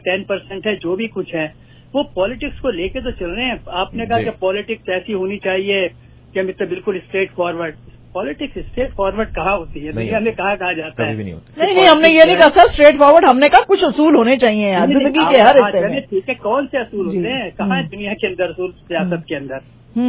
10% है, जो भी कुछ है वो पॉलिटिक्स को लेके तो चल रहे हैं। आपने कहा कि पॉलिटिक्स ऐसी होनी चाहिए कि मतलब बिल्कुल straightforward. Politics straightforward कहाँ होती है दुनिया में, कहाँ जाता है? नहीं, हमने ये नहीं कहा सर स्ट्रेट फॉरवर्ड, हमने कहा कुछ असूल होने चाहिए यार जिंदगी के हर हिस्से में। ठीक है, कौन से असूल होते हैं? कहाँ है दुनिया के अंदर असूल सियासत के अंदर?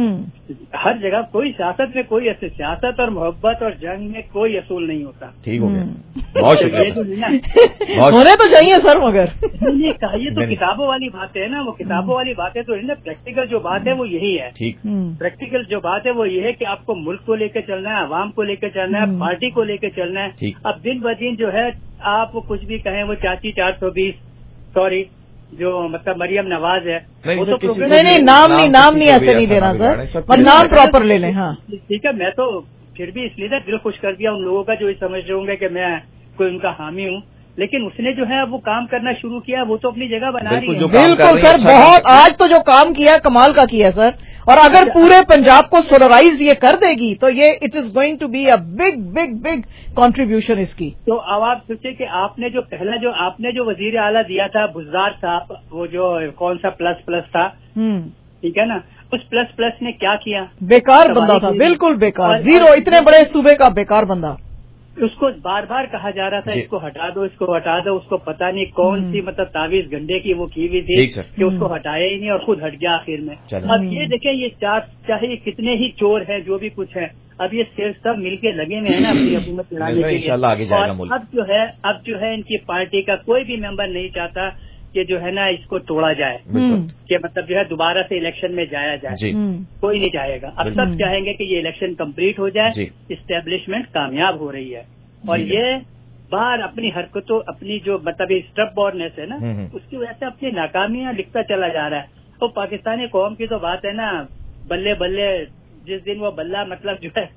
हर जगह कोई सियासत में कोई ऐसे सियासत और मोहब्बत और जंग में कोई असूल नहीं होता। ठीक हो गया, बहुत शुक्रिया। होने तो चाहिए सर, मगर ये कहिए तो किताबों वाली बातें है ना, वो किताबों वाली बातें तो है ना। प्रैक्टिकल जो बात है वो यही है। ठीक, प्रैक्टिकल जो बात है वो ये है कि आपको मुल्क को लेकर चलना है, अवाम को लेकर चलना है, पार्टी को लेकर चलना है। अब दिन ब दिन जो है आप कुछ भी कहें, वो चाची 420 सॉरी जो मतलब मरियम नवाज है, वो तो नहीं नाम नहीं ऐसे नहीं देना सर, पर नाम प्रॉपर ले लें। हाँ ठीक है, मैं तो फिर भी इसलिए ना दिल खुश कर दिया उन लोगों का जो ये समझ रहे होंगे कि मैं कोई उनका हामी हूँ, लेकिन उसने जो है वो काम करना शुरू किया, वो तो अपनी जगह बना रही है। बिल्कुल सर, बहुत आज तो जो काम किया कमाल का किया सर, और अगर पूरे पंजाब को सोलराइज ये कर देगी तो ये it is going to be a big big big contribution इसकी। तो अब आप सोचिए कि आपने जो पहला जो आपने जो वजीर आला दिया था बुज़दार साहब, वो जो कौन सा प्लस था, ठीक है ना, उस प्लस ने क्या किया? बेकार बंदा था, बिल्कुल बेकार, जीरो, इतने बड़े सूबे का बेकार बंदा। उसको बार बार कहा जा रहा था इसको हटा दो, इसको हटा दो, उसको पता नहीं कौन सी मतलब तावीज गंडे की वो की हुई थी कि उसको हटाया ही नहीं और खुद हट गया आखिर में। अब ये देखें, ये चाहे कितने ही चोर हैं जो भी कुछ है, अब ये सब मिलके लगे हुए हैं ना अपनी हुकूमत चलाने के लिए। और अब जो है इनकी पार्टी का कोई भी मेंबर नहीं चाहता कि जो है ना इसको तोड़ा जाए, कि मतलब जो है दोबारा से इलेक्शन में जाया जाए, कोई नहीं चाहेगा। अब सब चाहेंगे कि ये इलेक्शन कंप्लीट हो जाए, इस्टेब्लिशमेंट कामयाब हो रही है, और ये बाहर अपनी हरकतों, अपनी जो मतलब स्टबबॉर्ननेस है ना, उसकी वजह से अपनी नाकामियां लिखता चला जा रहा है। तो पाकिस्तानी कौम की तो बात है ना, बल्ले बल्ले, जिस दिन वो बल्ला मतलब जो है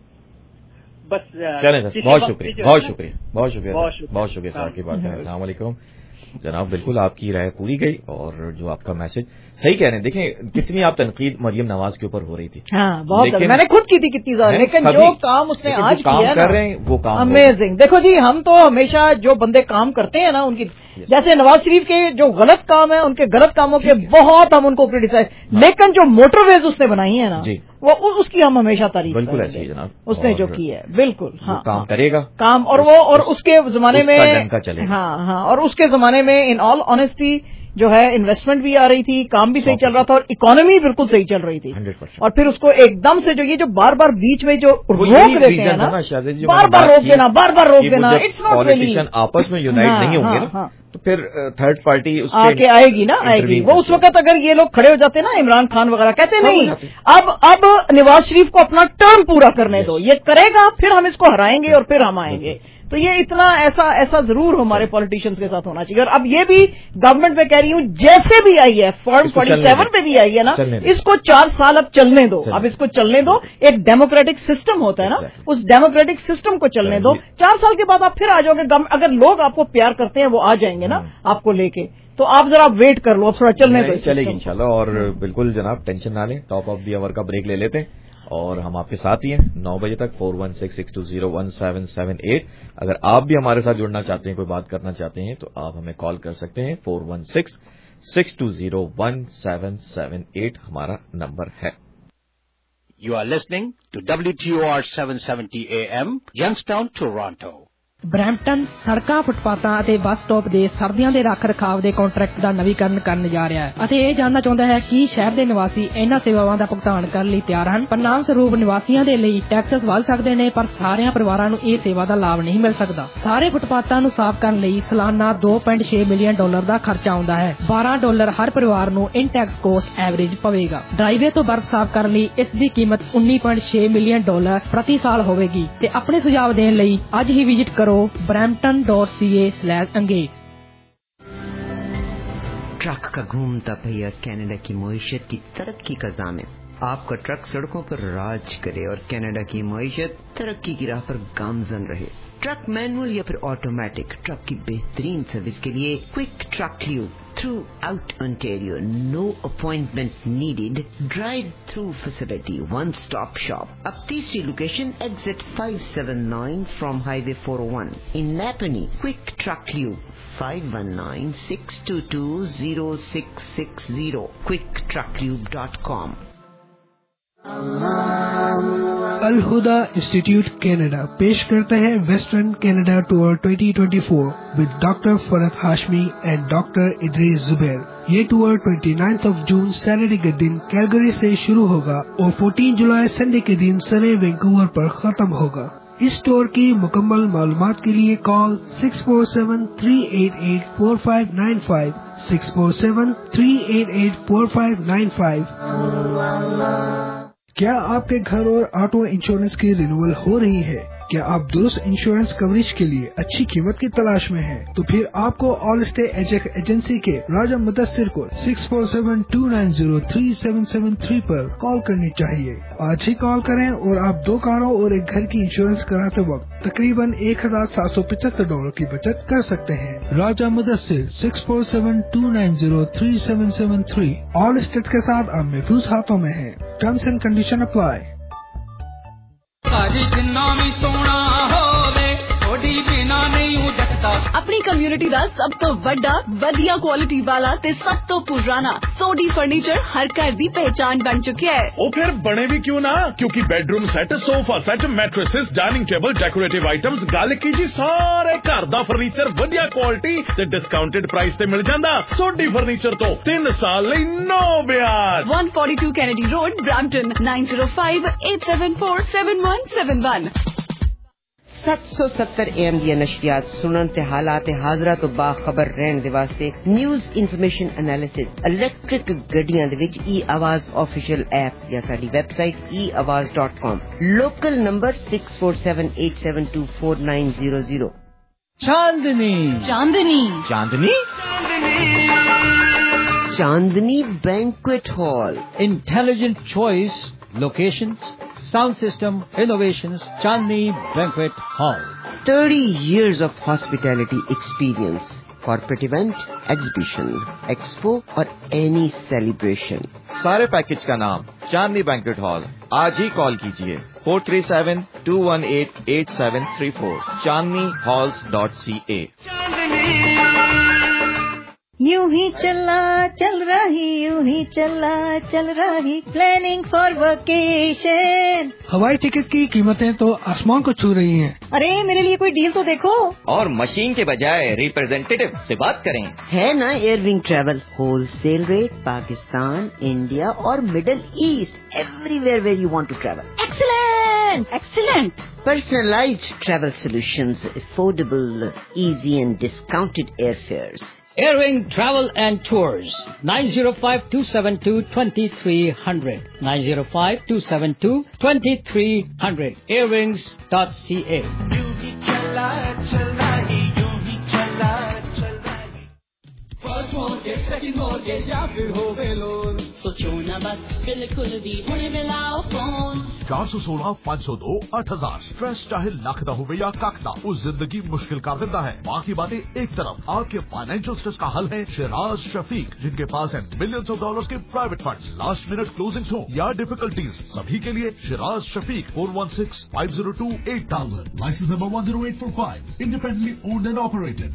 बस। चलें सर, बहुत शुक्रिया सर आपकी बात है। अस्सलाम वालेकुम जनाब, बिल्कुल आपकी राय पूरी गई, और जो आपका मैसेज सही कह रहे हैं। देखें कितनी आप तनकीद मरियम नवाज के ऊपर हो रही थी, बहुत मैंने खुद की थी कितनी ज्यादा, लेकिन जो काम उसने आज किया कर रहे हैं वो काम अमेजिंग। देखो जी, हम तो हमेशा जो बंदे काम करते हैं ना उनकी, जैसे नवाज शरीफ के जो गलत काम है, उनके गलत कामों के बहुत हम उनको क्रिटिसाइज, लेकिन जो मोटरवेज उसने बनाई है ना, वो उसकी हम हमेशा तारीफ बिल्कुल ऐसी है जनाब, उसने जो की है बिल्कुल। हाँ, काम करेगा काम, और वो और उसके जमाने में हाँ, और उसके जमाने में इन ऑल ऑनेस्टी जो है इन्वेस्टमेंट भी आ रही थी, काम भी सही चल रहा था, और इकोनॉमी बिल्कुल सही चल रही थी। 100%। और फिर उसको एकदम से जो ये जो बार बार बीच में जो रोक देते हैं ना, बार बार रोक देना, इट्स नॉट रियली, आपस में यूनाइट नहीं होंगे ना, तो फिर थर्ड पार्टी आके आएगी। वो उस वक्त अगर ये लोग खड़े हो जाते ना, इमरान खान वगैरह कहते नहीं, अब नवाज शरीफ को अपना टर्म पूरा करने दो, ये करेगा, फिर हम इसको हराएंगे और फिर हम आएंगे। तो ये इतना ऐसा जरूर हमारे पॉलिटिशियंस के साथ होना चाहिए। और अब ये भी गवर्नमेंट में कह रही हूँ, जैसे भी आई है, फॉर्म 47 पे भी आई है ना, इसको 4 साल अब चलने दो, अब इसको चलने दो। एक डेमोक्रेटिक सिस्टम होता है ना, उस डेमोक्रेटिक सिस्टम को चलने दो। 4 साल के बाद आप फिर आ जाओगे, अगर लोग आपको प्यार करते हैं वो आ जाएंगे ना आपको लेके, तो आप जरा वेट कर लो, अब थोड़ा चलने दो, चलेगी इंशाल्लाह। और बिल्कुल जनाब टेंशन ना लें, टॉप ऑफ द आवर का ब्रेक ले लेते हैं, और हम आपके साथ ही हैं 9 बजे तक। 4166201778। अगर आप भी हमारे साथ जुड़ना चाहते हैं, कोई बात करना चाहते हैं, तो आप हमें कॉल कर सकते हैं। 4166201778 हमारा नंबर है। You are listening to WTOR 770 AM, Youngstown, Toronto. Brampton ਸੜਕਾਂ, ਫੁੱਟਪਾਥਾਂ ਅਤੇ ਬੱਸ ਸਟਾਪ ਦੇ ਸਰਦੀਆਂ ਦੇ ਰੱਖ ਰਖਾਵ ਦੇ ਕੰਟਰੈਕਟ ਦਾ ਨਵੀਕਰਨ ਕਰਨ ਜਾ ਰਿਹਾ ਹੈ ਅਤੇ ਇਹ ਜਾਣਨਾ ਚਾਹੁੰਦਾ ਹੈ ਕਿ ਸ਼ਹਿਰ ਦੇ ਨਿਵਾਸੀ ਇਹਨਾਂ ਸੇਵਾਵਾਂ ਦਾ ਭੁਗਤਾਨ ਕਰਨ ਲਈ ਤਿਆਰ ਹਨ। ਪਰਿਣਾਮ ਸਰੂਪ ਨਿਵਾਸੀਆਂ ਦੇ ਲਈ ਟੈਕਸਸ ਵੱਧ ਸਕਦੇ ਨੇ, ਪਰ ਸਾਰਿਆਂ ਪਰਿਵਾਰਾਂ ਨੂੰ ਇਹ ਸੇਵਾ ਦਾ ਲਾਭ ਨਹੀਂ ਮਿਲ ਸਕਦਾ। ਸਾਰੇ ਫੁੱਟਪਾਥਾਂ ਨੂੰ ਸਾਫ਼ ਕਰਨ ਲਈ ਸਾਲਾਨਾ $2.6 ਮਿਲੀਅਨ ਦਾ ਖਰਚਾ ਆਉਂਦਾ ਹੈ। $12 ਹਰ ਪਰਿਵਾਰ ਨੂੰ ਇਨ ਟੈਕਸ ਕੋਸਟ ਐਵਰੇਜ ਪਵੇਗਾ। ਡਰਾਈਵੇ ਤੋਂ ਬਰਫ਼ ਸਾਫ਼ ਕਰਨ ਲਈ ਇਸ ਦੀ ਕੀਮਤ $19.6 ਮਿਲੀਅਨ ਪ੍ਰਤੀ ਸਾਲ ਹੋਵੇਗੀ ਤੇ ਆਪਣੇ ਸੁਝਾਅ ਦੇਣ ਲਈ ਅੱਜ ਹੀ ਵਿਜ਼ਿਟ ਕਰੋ brampton.ca/engage। ट्रक का घूमता पहिया कनाडा की मईशत की तरक्की का ज़ामिन। आपका ट्रक सड़कों पर राज करे और कनाडा की मईशत तरक्की की राह पर गामजन रहे। ट्रक मैनुअल या फिर ऑटोमेटिक, ट्रक की बेहतरीन सर्विस के लिए quick truck lube throughout Ontario. No appointment needed. Drive-through facility, one-stop shop. Ab teesri location, exit 579 from Highway 401. In Napanee, Quick Truck Lube, 519-622-0660. quicktrucklube.com. Alhuda institute Canada پیش کرتے ہیں western Canada tour 2024 with doctor Farhat Hashmi and doctor Idrees Zubair. یہ tour 29 جون Saturday کے دن Calgary سے شروع ہوگا اور 14 جولائی Sunday کے دن سرے وینکوور پر ختم ہوگا. اس ٹور کی مکمل معلومات کے لیے کال 647-388-4595 647-388-4595. کیا آپ کے گھر اور آٹو انشورنس کی رینیول ہو رہی ہے؟ کیا آپ درست انشورنس کوریج کے لیے اچھی قیمت کی تلاش میں ہیں؟ تو پھر آپ کو آل اسٹے ایجنسی کے راجہ مدثر کو 647-290-3773 پر کال کرنی چاہیے. آج ہی کال کریں اور آپ 2 کاروں اور ایک گھر کی انشورنس کراتے وقت تقریباً $1,775 کی بچت کر سکتے ہیں. راجہ مدثر 647-290-3773 آل اسٹیٹ کے ساتھ آپ محفوظ ہاتھوں میں ہیں. Terms and condition apply. اپنی کمیونٹی دا سب تو بڑا ودیا کوالٹی والا تے سب تو پرانا سوڈی فرنیچر ہر گھر دی پہچان بن چکا ہے. وہ پھر بنے بھی کیوں نہ, کیونکہ bedroom set, sofa set, mattresses, dining table, decorative items گل کی جی سارے گھر دا فرنیچر ودیا کوالٹی تے ڈسکاؤنٹڈ پرائس تے مل جاندا. سوڈی فرنیچر تو 3 سال لئی نو بیاج. 142 کینیڈی روڈ, برامپٹن 9058747171. 770 AM دیا نشریات سنن تے حالات حاضرہ تو باخبر رہن دے واسطے نیوز انفارمیشن انالیسس الیکٹرک گڈیاں دے وچ ای آواز آفیشیل ایپ یا ساڈی website eawaz.com. Local number 6478724900. Chandni Chandni Chandni Chandni banquet hall. Intelligent choice, locations, sound system, innovations, Chandni Banquet Hall. 30 years of hospitality experience. Corporate event, exhibition, expo or any celebration. سارے package کا نام چاندنی banquet hall. آج ہی کال کیجیے 437-218-8734 chandnihalls.ca. یوں ہی چلا چل رہی, یوں ہی چلا چل رہی, پلاننگ فار ویکیشن. ہوائی ٹکٹ کی قیمتیں تو آسمان کو چھو رہی ہیں. ارے میرے لیے کوئی ڈیل تو دیکھو. اور مشین کے بجائے ریپرزینٹیٹیو سے بات کریں. ہے نا air wing travel, wholesale rate, Pakistan, India اور middle east, everywhere where you want to travel. Excellent excellent. Personalized travel solutions, affordable, easy and discounted airfares. Airwing Travel and Tours, 905-272-2300, 905-272-2300, airwings.ca. First mortgage, second mortgage, یا پھر ہووے loan, سوچو نہ بس بالکل بھی ہونے ملاؤ فون. 416-502-8000. سٹریس چاہے لاکھ دا ہوئے یا کاک دا, وہ زندگی مشکل کر دیتا ہے. باقی باتیں ایک طرف, آپ کے فائنینشیل سٹریس کا حل ہے شیراز شفیق, جن کے پاس ہیں ملینز آف ڈالرز کے private funds. Last minute closings ہوں یا ڈیفیکلٹیز, سبھی کے لیے Shiraz Shafiq. 416-502-8000. Licence number 10845. Independently owned and operated.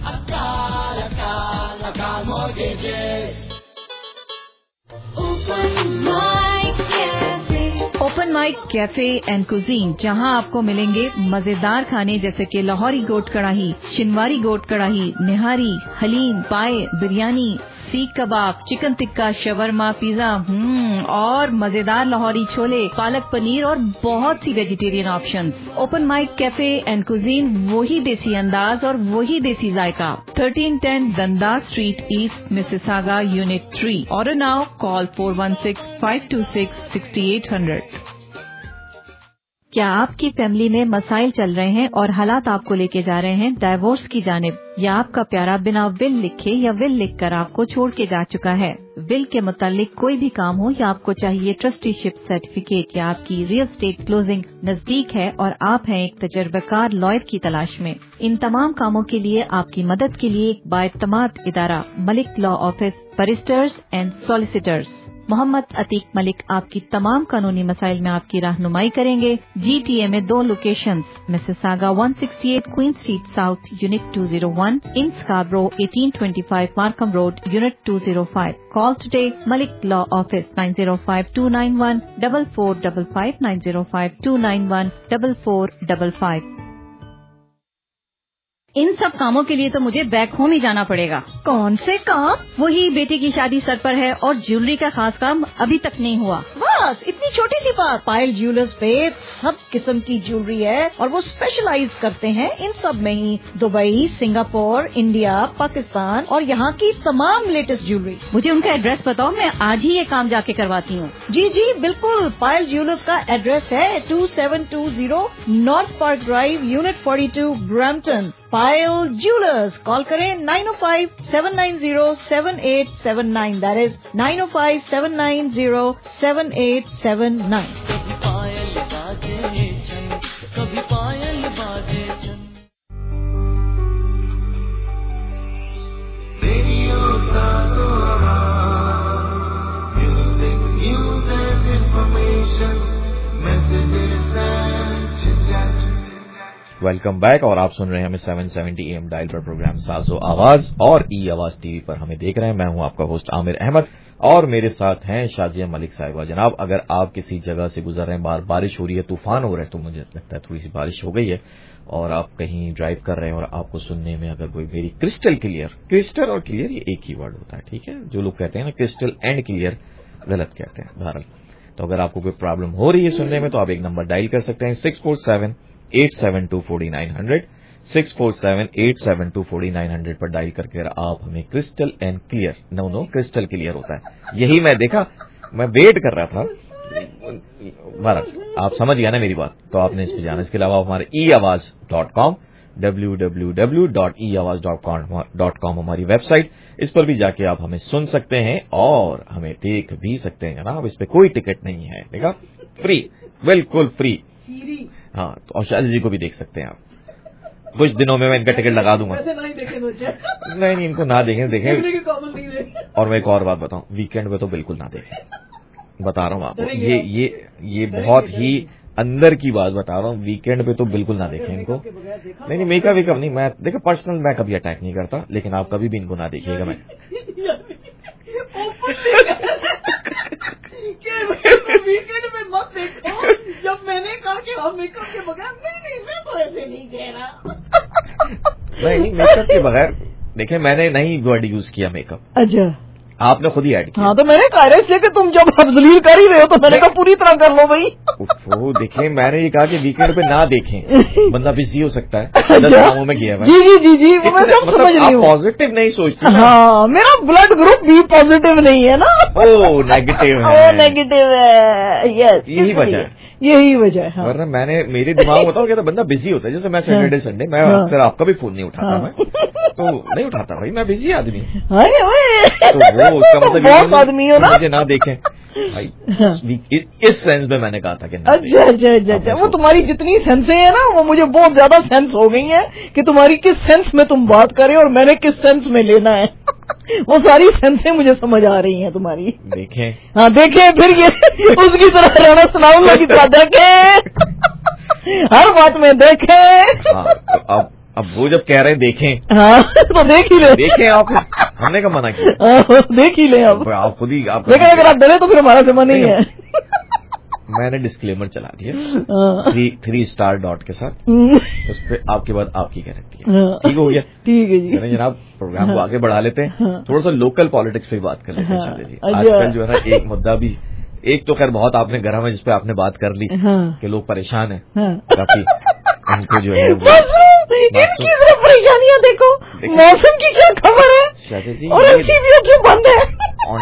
Open mic cafe and cuisine, جہاں آپ کو ملیں گے مزیدار کھانے جیسے کہ لاہوری گوٹ کڑاہی, شنواری گوٹ کڑاہی, nihari, haleem, paye, biryani, seekh kabab, chicken tikka, shawarma, pizza اور مزیدار لاہوری چھولے, پالک پنیر اور بہت سی vegetarian options. Open mic cafe and cuisine, وہی دیسی انداز اور وہی دیسی ذائقہ. 1310 Dundas street east, Mississauga, unit 3. Order now, call 416-526-6800. کیا آپ کی فیملی میں مسائل چل رہے ہیں اور حالات آپ کو لے کے جا رہے ہیں ڈائیورس کی جانب, یا آپ کا پیارا بنا ول لکھے یا ول لکھ کر آپ کو چھوڑ کے جا چکا ہے؟ ول کے متعلق کوئی بھی کام ہو یا آپ کو چاہیے ٹرسٹی شپ سرٹیفکیٹ, یا آپ کی ریئل اسٹیٹ کلوزنگ نزدیک ہے اور آپ ہیں ایک تجربہ کار لائر کی تلاش میں, ان تمام کاموں کے لیے آپ کی مدد کے لیے ایک بااعتماد ادارہ Malik law office barristers and solicitors. Muhammad Atiq Malik آپ کی تمام قانونی مسائل میں آپ کی رہنمائی کریں گے. جی ٹی اے میں 2 locations, Mississauga 168 Queen street south unit 201, in Scarborough 1825 Markham road unit 205. Call today Malik Law Office 905-291-4455 905-291-4455. ان سب کاموں کے لیے تو مجھے بیک ہوم ہی جانا پڑے گا. کون سے کام؟ وہی بیٹی کی شادی سر پر ہے اور جیولری کا خاص کام ابھی تک نہیں ہوا. بس اتنی چھوٹی سی بات. پائل جیولرز پہ سب قسم کی جیولری ہے اور وہ اسپیشلائز کرتے ہیں ان سب میں ہی. دبئی, سنگاپور, انڈیا, پاکستان اور یہاں کی تمام لیٹسٹ جیولری. مجھے ان کا ایڈریس بتاؤ, میں آج ہی یہ کام جا کے کرواتی ہوں. جی جی بالکل. پائل جیولرز کا ایڈریس ہے 2720 north park drive unit 42 Brampton. Payal jewellers. Call کریں 905-790-7879. That is 905-790-7879. ویلکم بیک, اور آپ سن رہے ہیں ہمیں 770 AM ڈائل پر پروگرام سازو آواز اور ای آواز ٹی وی پر ہمیں دیکھ رہے ہیں. میں ہوں آپ کا ہوسٹ عامر احمد اور میرے ساتھ ہیں شازیہ ملک صاحبہ. جناب, اگر آپ کسی جگہ سے گزر رہے ہیں, بارش ہو رہی ہے, طوفان ہو رہا ہے, تو مجھے لگتا ہے تھوڑی سی بارش ہو گئی ہے, اور آپ کہیں ڈرائیو کر رہے ہیں اور آپ کو سننے میں اگر کوئی ویری کرسٹل اور کلیئر یہ ایک ہی ورڈ ہوتا ہے, ٹھیک ہے. جو لوگ کہتے ہیں نا کرسٹل اینڈ کلیئر, غلط کہتے ہیں بہرحال. تو اگر آپ کو کوئی پرابلم ہو رہی ہے سننے میں, تو آپ ایک نمبر ڈائل کر سکتے ہیں 647-872-4900 647-872-4900 پر ڈائل کر کے آپ ہمیں crystal and clear, no crystal clear ہوتا ہے, یہی میں دیکھا, میں ویٹ کر رہا تھا. بہرحال آپ سمجھ گیا نا میری بات, تو آپ نے اس پہ جانا. اس کے علاوہ ہمارے eAwaaz.com www.eAwaaz.com ہماری ویب سائٹ, اس پر بھی جا کے آپ ہمیں سن سکتے ہیں اور ہمیں دیکھ بھی سکتے ہیں جناب. اس پہ کوئی ٹکٹ نہیں ہے, دیکھا, فری, بالکل فری. ہاں, اور شاید جی کو بھی دیکھ سکتے ہیں آپ. کچھ دنوں میں ان کا ٹکٹ لگا دوں گا. نہیں, ان کو نہ دیکھیں. اور میں ایک اور بات بتاؤں, ویکینڈ پہ تو بالکل نہ دیکھیں, بتا رہا ہوں آپ کو. یہ بہت ہی اندر کی بات بتا رہا ہوں, ویکینڈ پہ تو بالکل نہ دیکھیں ان کو. نہیں, میک اپ نہیں, میں دیکھا پرسنل میں کبھی اٹیک نہیں کرتا, لیکن آپ کبھی بھی ان کو نہ دیکھیے گا. میں ویکینڈ میں مت دیکھو. جب میں نے کہا کہ آپ میک اپ کے بغیر, نہیں میں تو ایسے نہیں کہہ رہا. نہیں, میک اپ کے بغیر دیکھیں, میں نے نہیں ورڈ یوز کیا میک اپ. اچھا, آپ نے خود ہی ایڈ کیا. ہاں, تو میں نے کہا اس لیے کہ تم جب ذلیل کر ہی رہے ہو تو میں نے کہا پوری طرح کر لو بھائی. وہ دیکھیں, میں نے یہ کہا کہ ویکینڈ پہ نہ دیکھیں, بندہ بزی ہو سکتا ہے, کاموں میں گیا ہے. جی آپ پازیٹو نہیں سوچتی. ہاں, میرا بلڈ گروپ بھی پازیٹو نہیں ہے نا. نیگیٹو ہے. یہی وجہ ہے. ورنہ میں نے میرے دماغ میں بتاؤ کہتا بندہ بزی ہوتا ہے. جیسے میں سیٹرڈے سنڈے میں اکثر آپ کا بھی فون نہیں اٹھاتا, میں تو نہیں اٹھاتا بھائی, میں بزی آدمی ہوں. تو وہ اس کا مطلب مجھے نہ دیکھیں اس سینس میں نے کہا تھا کہ اچھا, وہ تمہاری جتنی سینسیں ہیں نا, وہ مجھے بہت زیادہ سینس ہو گئی ہیں کہ تمہاری کس سینس میں تم بات کرے اور میں نے کس سینس میں لینا ہے. وہ ساری سینسیں مجھے سمجھ آ رہی ہیں تمہاری. دیکھیں, ہاں دیکھیں, پھر یہ اس کی طرح رانا سناؤں گا کی طرح دیکھیں, ہر بات میں دیکھیں. اب وہ جب کہہ رہے ہیں دیکھیں, ہاں تو دیکھ ہی لیں. دیکھیں آپ, ہم نے کب منع کیا؟ دیکھ ہی لیں. آپ خود ہی دیکھیں, اگر آپ ڈرے تو پھر ہمارا ذمہ نہیں ہے. میں نے ڈسکلیمر چلا دیا 3 اسٹار ڈاٹ کے ساتھ, اس پہ آپ کے بعد آپ کی گارنٹی ہے. ٹھیک ہو گیا؟ ٹھیک ہے جی. جناب پروگرام کو آگے بڑھا لیتے ہیں, تھوڑا سا لوکل پالیٹکس پہ بات کر لیتے ہیں. جی, آج کل جو ہے نا ایک مدعا بھی, ایک تو خیر بہت آپ نے گرم ہے جس پہ آپ نے بات کر لی کہ لوگ پریشان ہیں کافی, ان کو جو ہے پریشانیاں دیکھو, موسم کی کیا خبر ہے, اور بند ہے.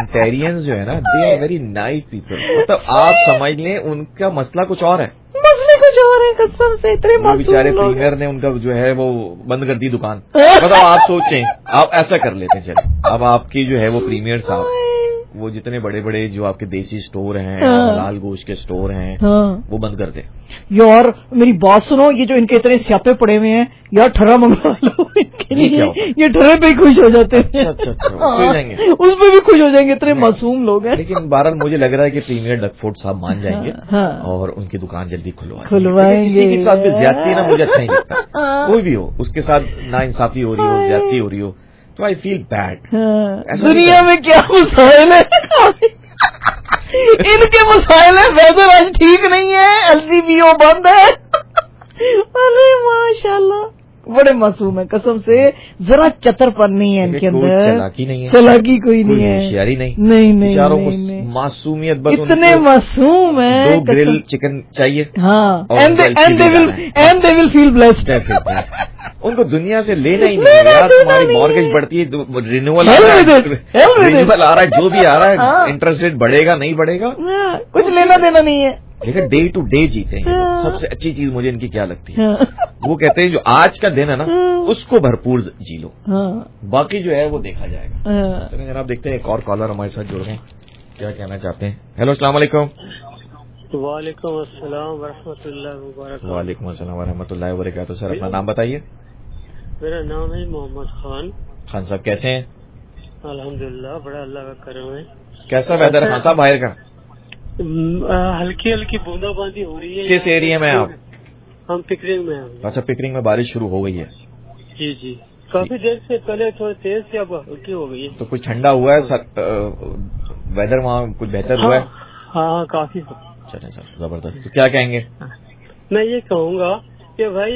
آنٹیرینز جو ہے نا, they are very nice people. مطلب آپ سمجھ لیں ان کا مسئلہ کچھ اور ہے. مسئلے खुश हो रहे हैं कसम से, इतने बेचारे प्रीमियर ने उनका जो है वो बंद कर दी दुकान। मतलब आप सोचें, आप ऐसा कर लेते हैं, चले अब आपकी जो है वो प्रीमियर साहब, वो जितने बड़े बड़े जो आपके देसी स्टोर हैं, लाल गोश्त के स्टोर हैं, वो बंद कर दे। यार मेरी बात सुनो, ये जो इनके इतने स्यापे पड़े हुए हैं यार, ठर्रा मंगवा लो इनके लिए, ये ठर्रे पे ही खुश हो जाते हैं। अच्छा, उस पे भी खुश हो जाएंगे, इतने मासूम लोग हैं। लेकिन बहरहाल मुझे लग रहा है कि प्रीमियर डकफोर्ड साहब मान जाएंगे और उनकी दुकान जल्दी खुलवाएंगे। किसी के साथ भी ज्यादती ना मुझे अच्छा नहीं लगता, कोई भी हो उसके साथ ना इंसाफी हो रही हो, ज्यादती हो रही हो, तो आई फील बैड। दुनिया में क्या मसाइल है इनके मसाइल है, वेदर आज ठीक नहीं है, LCBO बंद है। अरे माशाल्लाह बड़े मासूम है कसम से, जरा चतरपन नहीं है इनके अंदर, चालाकी नहीं है, चालाकी कोई नहीं है, होशियारी नहीं, नहीं मासूमियत, बस इतने मासूम है। 2 ग्रिल चिकन चाहिए, हाँ, and they will feel blessed. उनको दुनिया से लेना ही नहीं है यार। तुम्हारी मॉर्गेज बढ़ती है, रिन्यूअल आ रहा है, जो भी आ रहा है, इंटरेस्ट रेट बढ़ेगा नहीं बढ़ेगा, कुछ लेना देना नहीं है। लेकिन डे टू डे जीते हैं। सबसे अच्छी चीज मुझे इनकी क्या लगती है, वो कहते हैं जो आज का दिन है ना उसको भरपूर जी लो, बाकी जो है वो देखा जाएगा। तो जनाब देखते हैं एक और कॉलर हमारे साथ जुड़ गए, क्या कहना चाहते हैं। हेलो, अस्सलाम वालेकुम। वालेकुम अस्सलाम वरहमतुल्लाहि वबरकातुहू। वालेकुम अस्सलाम वरहमतुल्लाहि वबरकातुहू। सर अपना नाम बताइए। मेरा नाम है मोहम्मद खान। खान साहब कैसे हैं? अल्हम्दुलिल्लाह, बड़ा अल्लाह का करम है। कैसा वेदर है खान साहब बाहर का? हल्की हल्की बूंदाबांदी हो रही है। किस एरिया में आप? हम पिकरिंग में हैं। अच्छा, पिकरिंग में बारिश शुरू हो गई है? जी जी, काफी देर से, पहले थोड़ी तेज से, अब हल्की हो गई है। तो कुछ ठंडा हुआ है वेदर वहाँ, कुछ बेहतर हुआ है? हाँ काफी। चलें सर, जबरदस्त। तो क्या कहेंगे? मैं ये कहूँगा कि भाई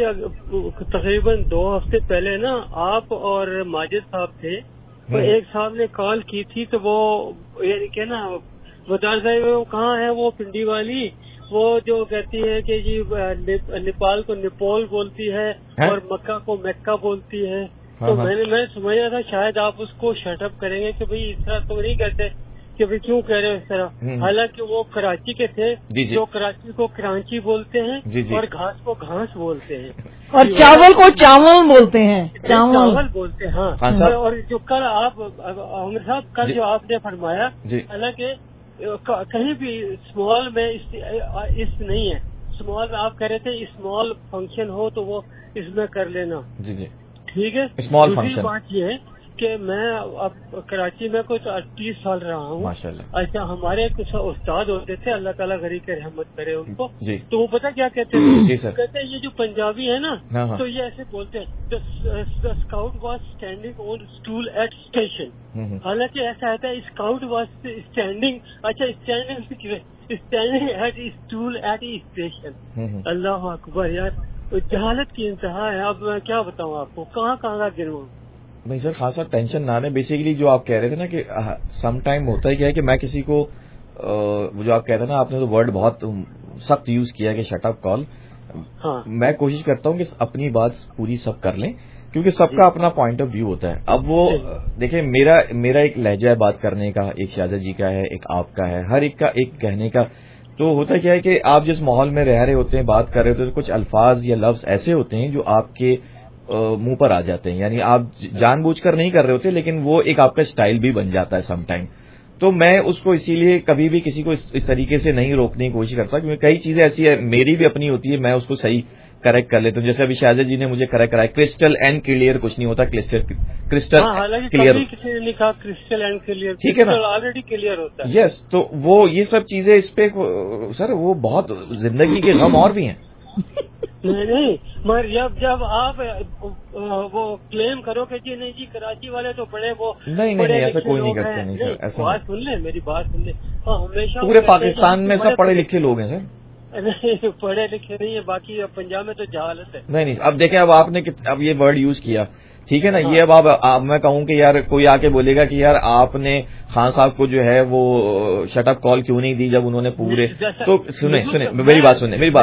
तकरीबन 2 हफ्ते पहले ना आप और माजिद साहब थे, तो एक साहब ने कॉल की थी, तो वो यानी कि ना बता रहे वो कहाँ है वो पिंडी वाली, वो जो कहती है कि जी नेपाल को निपोल बोलती है और मक्का को मक्का बोलती है। तो मैं समझ रहा था शायद आप उसको शटअप करेंगे कि भाई इस तरह तो नहीं कहते कि भाई क्यों कह रहे हो इस तरह। हालांकि वो कराची के थे, जो कराची को कराची बोलते हैं और घास को घास बोलते हैं और चावल को चावल बोलते हैं, चावल बोलते हैं। हाँ, और जो कल आप आमिर साहब कल जो आपने फरमाया, हालांकि कहीं भी स्मॉल में इस नहीं है, स्मॉल में आप कह रहे थे स्मॉल फंक्शन हो तो वो इसमें कर लेना। जी जी, ठीक है। Small function. बात ये है कि मैं अब कराची में कुछ 30 साल रहा हूँ माशाल्लाह। अच्छा, हमारे कुछ उस्ताद होते थे, अल्लाह ताला गरीब के रहमत करे उनको, तो वो पता क्या कहते थे? कहते हैं ये जो पंजाबी है ना, तो ये ऐसे बोलते हैं, the scout was standing on stool at station. हालांकि ऐसा आता है स्काउट वाज स्टैंडिंग, अच्छा standing at stool at station. अल्लाह अकबर यार, जहालत की इंतहा है। अब मैं क्या बताऊँ आपको, कहाँ कहाँ का गिनूं। नहीं सर, खासा टेंशन ना लें। बेसिकली जो आप कह रहे थे ना कि सम टाइम होता है क्या है कि मैं किसी को जो आप कह रहे थे ना, आपने तो वर्ड बहुत सख्त यूज किया कि शट अप कॉल। मैं कोशिश करता हूँ कि अपनी बात पूरी सब कर लें, क्योंकि सबका अपना पॉइंट ऑफ व्यू होता है। अब वो देखिए, मेरा एक लहजा है बात करने का, एक शाहजहा जी का है, एक आपका है, हर एक का एक कहने का। तो होता क्या है कि आप जिस माहौल में रह रहे होते हैं, बात कर रहे होते हैं, तो कुछ अल्फाज या लफ्ज ऐसे होते हैं जो आपके मुंह पर आ जाते हैं, यानी आप जानबूझकर नहीं कर रहे होते, लेकिन वो एक आपका स्टाइल भी बन जाता है सम टाइम। तो मैं उसको इसीलिए कभी भी किसी को इस तरीके से नहीं रोकने की कोशिश करता, क्योंकि कई चीजें ऐसी है, मेरी भी अपनी होती है, मैं उसको सही करेक्ट कर लेता हूँ। जैसे अभी शाहजहा जी ने मुझे करेक्ट कराया, क्रिस्टल एंड क्लियर कुछ नहीं होता, क्रिस्टल क्लियर, किसी ने लिखा क्रिस्टल एंड क्लियर, ठीक है ना, ऑलरेडी क्लियर होता है। यस, तो वो ये सब चीजें इस पे सर वो बहुत जिंदगी के गम और भी हैं। नहीं, मगर जब आप वो क्लेम करो कि जी नहीं जी कराची वाले तो बड़े वो नहीं ऐसा कोई नहीं करते। नहीं सर, ऐसा बात सुन ले, मेरी बात सुन ले। हमेशा पूरे पाकिस्तान में सब पढ़े लिखे लोग हैं सर। नहीं, पढ़े लिखे नहीं है, बाकी पंजाब में तो जहालत है। नहीं, अब देखें, अब आपने अब ये वर्ड यूज किया, ठीक है ना, ये अब मैं कहूँ कि यार कोई आके बोलेगा कि यार आपने खान साहब को जो है वो शटअप कॉल क्यों नहीं दी जब उन्होंने पूरे, तो सुने मेरी बात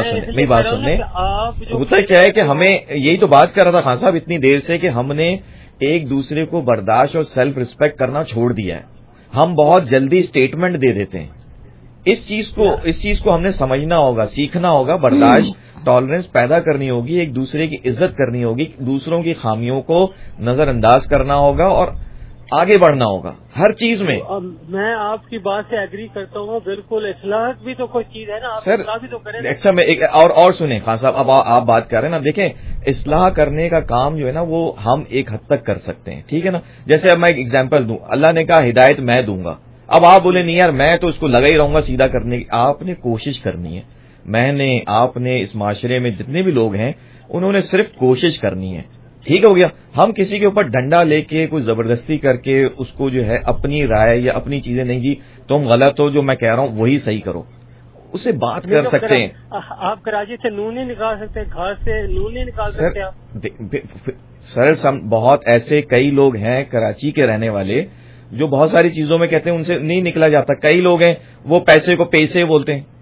सुनने होता क्या है कि हमें यही तो बात कर रहा था खान साहब इतनी देर से, कि हमने एक दूसरे को बर्दाश्त और सेल्फ रिस्पेक्ट करना छोड़ दिया है। हम बहुत जल्दी स्टेटमेंट दे देते हैं। इस चीज को हमने समझना होगा, सीखना होगा, बर्दाश्त टॉलरेंस पैदा करनी होगी, एक दूसरे की इज्जत करनी होगी, दूसरों की खामियों को नजर अंदाज करना होगा और आगे बढ़ना होगा हर चीज में। मैं आपकी बात से एग्री करता हूँ बिल्कुल। इस्लाह भी तो कोई चीज है ना, आप इस्लाह भी तो करें। अच्छा, मैं एक और सुने खान साहब, अब आप बात कर रहे हैं ना, देखें इस्लाह करने का काम जो है ना वो हम एक हद तक कर सकते हैं, ठीक है ना। जैसे अब मैं एक एग्जांपल दूं, अल्लाह ने कहा हिदायत मैं दूंगा, अब आप बोले नहीं यार मैं तो उसको लगा ही रहूंगा सीधा करने की। आपने कोशिश करनी है, मैंने, आपने, इस माशरे में जितने भी लोग हैं उन्होंने सिर्फ कोशिश करनी है, ठीक हो गया। हम किसी के ऊपर डंडा लेके कोई जबरदस्ती करके उसको जो है अपनी राय या अपनी चीजें नहीं जी तुम गलत हो, जो मैं कह रहा हूं वही सही करो, उससे बात कर सकते हैं। आप कराची से नून नहीं निकाल सकते, घास से नून नहीं निकाल सकते आप। सर बहुत ऐसे कई लोग हैं कराची के रहने वाले जो बहुत सारी चीजों में कहते हैं उनसे नहीं निकला जाता। कई लोग हैं वो पैसे को पैसे बोलते हैं,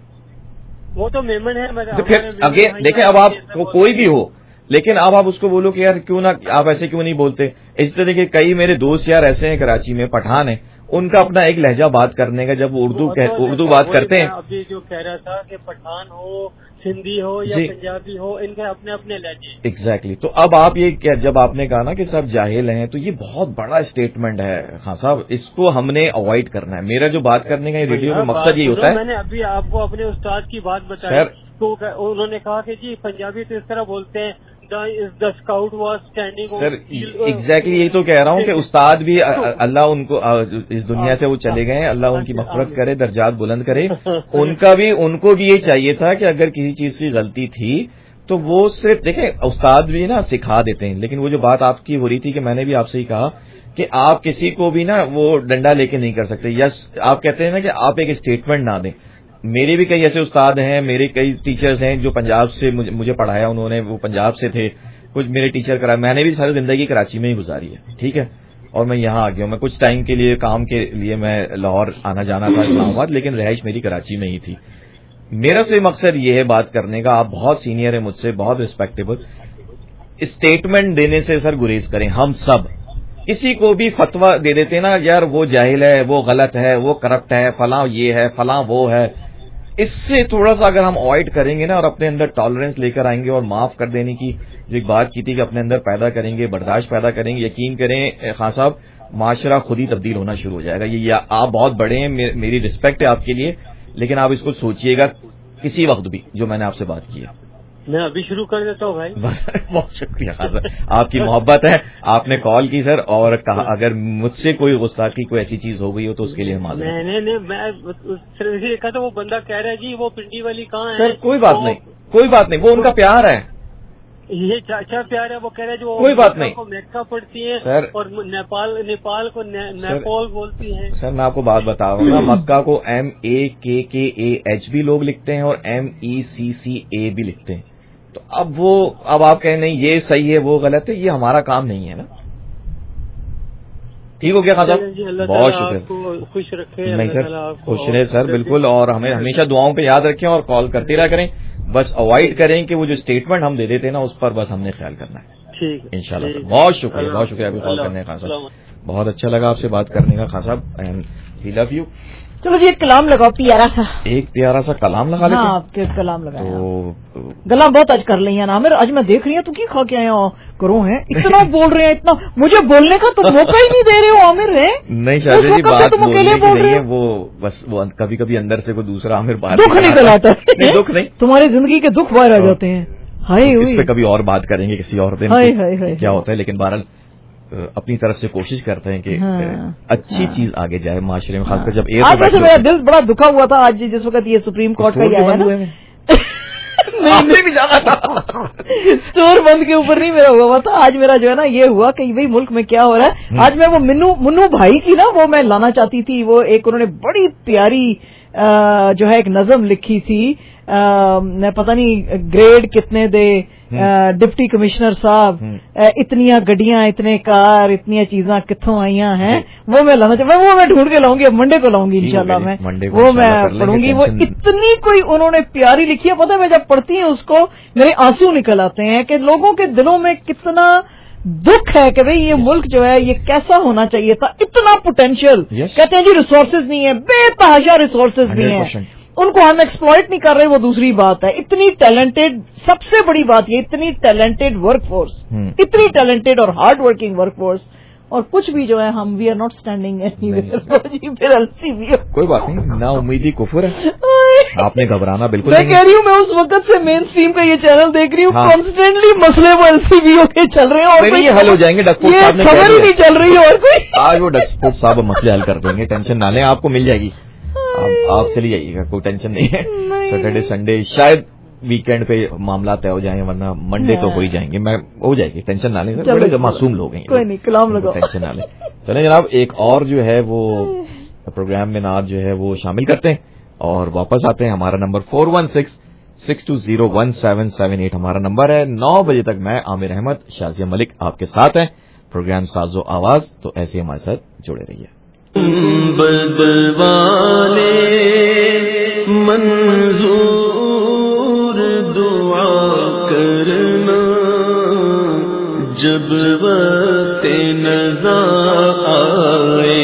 वो तो मेमन है। तो फिर आगे देखें, अब आप कोई भी हो, लेकिन अब आप उसको बोलो कि यार क्यों ना, आप ऐसे क्यों नहीं बोलते। इस तरह के कई मेरे दोस्त यार ऐसे हैं कराची में, पठान है, उनका अपना एक लहजा बात करने का, जब वो उर्दू बात करते हैं। अभी जो कह रहा था कि पठान हो, सिंधी हो या पंजाबी हो, इनके अपने अपने लहजे। एग्जैक्टली। तो अब आप ये क्या, जब आपने कहा ना कि सब जाहिल हैं, तो ये बहुत बड़ा स्टेटमेंट है खान साहब, इसको हमने अवॉइड करना है। मेरा जो बात करने का रेडियो का मकसद ये होता है। मैंने अभी आपको अपने उस्ताद की बात बताई, तो उन्होंने कहा कि जी पंजाबी तो इस तरह बोलते हैं, the scout was standing. Sir exactly यही तो कह रहा हूँ कि उस्ताद भी अल्लाह उनको इस दुनिया से वो चले गए हैं, अल्लाह उनकी मग़फ़िरत करे, दर्जात बुलंद करे। उनको भी ये चाहिए था कि अगर किसी चीज की गलती थी तो वो सिर्फ देखें, उस्ताद भी ना सिखा देते हैं, लेकिन वो जो बात आपकी हो रही थी कि मैंने भी आपसे ही कहा कि आप किसी को भी ना वो डंडा लेके नहीं कर सकते। यस, आप कहते हैं ना कि आप एक स्टेटमेंट ना दें। मेरे भी कई ऐसे उस्ताद हैं, मेरे कई टीचर्स हैं जो पंजाब से मुझे पढ़ाया, उन्होंने वो पंजाब से थे, कुछ मेरे टीचर कराया। मैंने भी सारी जिंदगी कराची में ही गुजारी है, ठीक है, और मैं यहाँ आ गया हूँ। मैं कुछ टाइम के लिए काम के लिए मैं लाहौर आना जाना था, इस्लामाबाद, लेकिन रहाइश मेरी कराची में ही थी। मेरा से मकसद ये है बात करने का, आप बहुत सीनियर है मुझसे, बहुत रिस्पेक्टेबल, स्टेटमेंट देने से सर गुरेज करें। हम सब किसी को भी फतवा दे देते ना, यार वो जाहिल है, वो गलत है, वो करप्ट है, फलां ये है, फलां वो है, इससे थोड़ा सा अगर हम अवॉइड करेंगे ना और अपने अंदर टॉलरेंस लेकर आएंगे और माफ कर देने की जो एक बात की थी कि अपने अंदर पैदा करेंगे, बर्दाश्त पैदा करेंगे, यकीन करें खान साहब माशरा खुद ही तब्दील होना शुरू हो जाएगा। ये आप बहुत बड़े हैं, मेरी रिस्पेक्ट है आपके लिए, लेकिन आप इसको सोचिएगा किसी वक्त भी जो मैंने आपसे बात की है। मैं अभी शुरू कर देता हूँ भाई। बहुत शुक्रिया खान साहब, आपकी मोहब्बत है, आपने कॉल की सर, और कहा अगर मुझसे कोई गुस्ताखी कोई ऐसी चीज हो गई हो तो उसके लिए माजूम। मैं कहा तो वो बंदा कह रहा है जी वो पिंडी वाली कहाँ है। सर कोई बात नहीं, कोई बात नहीं, वो उनका प्यार है, ये चाचा प्यार है। वो कह रहे हैं जो कोई बात नहीं, को मेक्का पढ़ती है सर, और नेपाल को नेपाल बोलती है। सर मैं आपको बात बता रहा हूँ ना, मक्का को MAKKAH भी लोग लिखते हैं और MECCA भी लिखते हैं। तो अब आप कहें नहीं ये सही है वो गलत है, ये हमारा काम नहीं है ना। ठीक हो गया खान साहब, बहुत शुक्रिया, खुश रखे। नहीं सर खुश रहे सर, बिल्कुल, और हमें हमेशा दुआओं पे याद रखें और कॉल करते रहा करें, बस अवॉइड करें कि वो जो स्टेटमेंट हम दे देते हैं ना उस पर बस हमने ख्याल करना है। ठीक है इंशाल्लाह सर, बहुत शुक्रिया अभी कॉल करने का खान साहब, बहुत अच्छा लगा आपसे बात करने का खान साहब, एंड वी लव यू। चलो जी एक कलाम लगाओ प्यारा सा, एक प्यारा सा कलाम लगा लेते हैं। आपके कलाम लगाया तो गला बहुत आज कर लिया ना आमिर, आज मैं देख रही हूँ तू की खा के आया करो है, इतना बोल रहे हैं, इतना मुझे बोलने का तो मौका ही नहीं दे रहे हो आमिर है। नहीं शायद जी बात बोलने की नहीं है, वो बस वो कभी कभी अंदर से कोई दूसरा आमिर बाहर दुख निकल आता है। दुख नहीं, तुम्हारी जिंदगी के दुख बाहर आ जाते हैं। हाय इस पे कभी और बात करेंगे किसी और दिन क्या होता है, लेकिन बहरहाल अपनी तरफ से कोशिश करते हैं कि अच्छी चीज आगे जाए माशरे में, खासकर जब आज वैसे मेरा दिल बड़ा दुखा हुआ था आज जिस वक्त ये सुप्रीम कोर्ट का आया ना। आपने भी जाना था स्टोर बंद के ऊपर नहीं मेरा हुआ था, आज मेरा जो है ना ये हुआ कि भाई मुल्क में क्या हो रहा है। आज मैं वो मुन्नू भाई की ना वो मैं लाना चाहती थी, वो एक उन्होंने बड़ी प्यारी जो है एक नज़म लिखी थी, मैं पता नहीं ग्रेड कितने दे डिप्टी कमिश्नर साहब, इतनियां गड्डियां इतने कार इतनियां चीज़ां कित्थों आईयां हैं, वो मैं लाना चाहती, वो मैं ढूंढ के लाऊंगी, अब मंडे को लाऊंगी इंशाल्लाह, मैं वो मैं पढ़ूंगी। वो इतनी कोई उन्होंने प्यारी लिखी है, पता है मैं जब पढ़ती हूँ उसको मेरे आंसू निकल आते हैं कि लोगों के दिलों में कितना दुख है कि भाई ये मुल्क जो है ये कैसा होना चाहिए था, इतना पोटेंशियल कहते हैं जी रिसोर्सेज नहीं है, बेतहाशा रिसोर्सेज नहीं है, ان کو ہم ایکسپلائٹ نہیں کر رہے وہ دوسری بات ہے. اتنی ٹیلنٹڈ, سب سے بڑی بات یہ اتنی ٹیلنٹڈ ورک فورس, اتنی ٹیلنٹڈ اور ہارڈ ورکنگ ورک فورس, اور کچھ بھی جو ہے ہم وی آر ناٹ اسٹینڈنگ پھر السی بھی. کوئی بات نہیں, نا امیدی کفر ہے, آپ نے گھبرانا بالکل میں کہہ رہی ہوں, میں اس وقت سے مین اسٹریم کا یہ چینل دیکھ رہی ہوں, کانسٹینٹلی مسئلے وہ LCBO کے چل رہے ہیں اور یہ حل ہو جائیں گے. ڈاکٹر صاحب نے خبر ہی نہیں چل رہی ہے اور کوئی. آج وہ ڈاکٹر صاحب مسئلے حل کر دیں گے, ٹینشن نہ لیں, آپ کو مل جائے گی, آپ چلی جائیے گا, کوئی ٹینشن نہیں ہے. سیٹرڈے سنڈے شاید ویکینڈ پہ معاملات طے ہو جائیں, ورنہ منڈے تو ہو ہی جائیں گے, میں ہو جائے گی, ٹینشن نہ لیں. بڑے معصوم لوگ ہیں, کوئی نہیں, کلام لگاؤ, ٹینشن نہ لیں. چلیں جناب, ایک اور جو ہے وہ پروگرام میں نعت جو ہے وہ شامل کرتے ہیں اور واپس آتے ہیں. ہمارا نمبر 4166201778 ہمارا نمبر ہے. 9 بجے تک میں عامر احمد, شازیہ ملک آپ کے ساتھ ہیں. پروگرام ساز و آواز, تو ایسے ہمارے ساتھ جڑے رہیے. بدوالے منظور دعا کرنا, جب وقت نزا آئے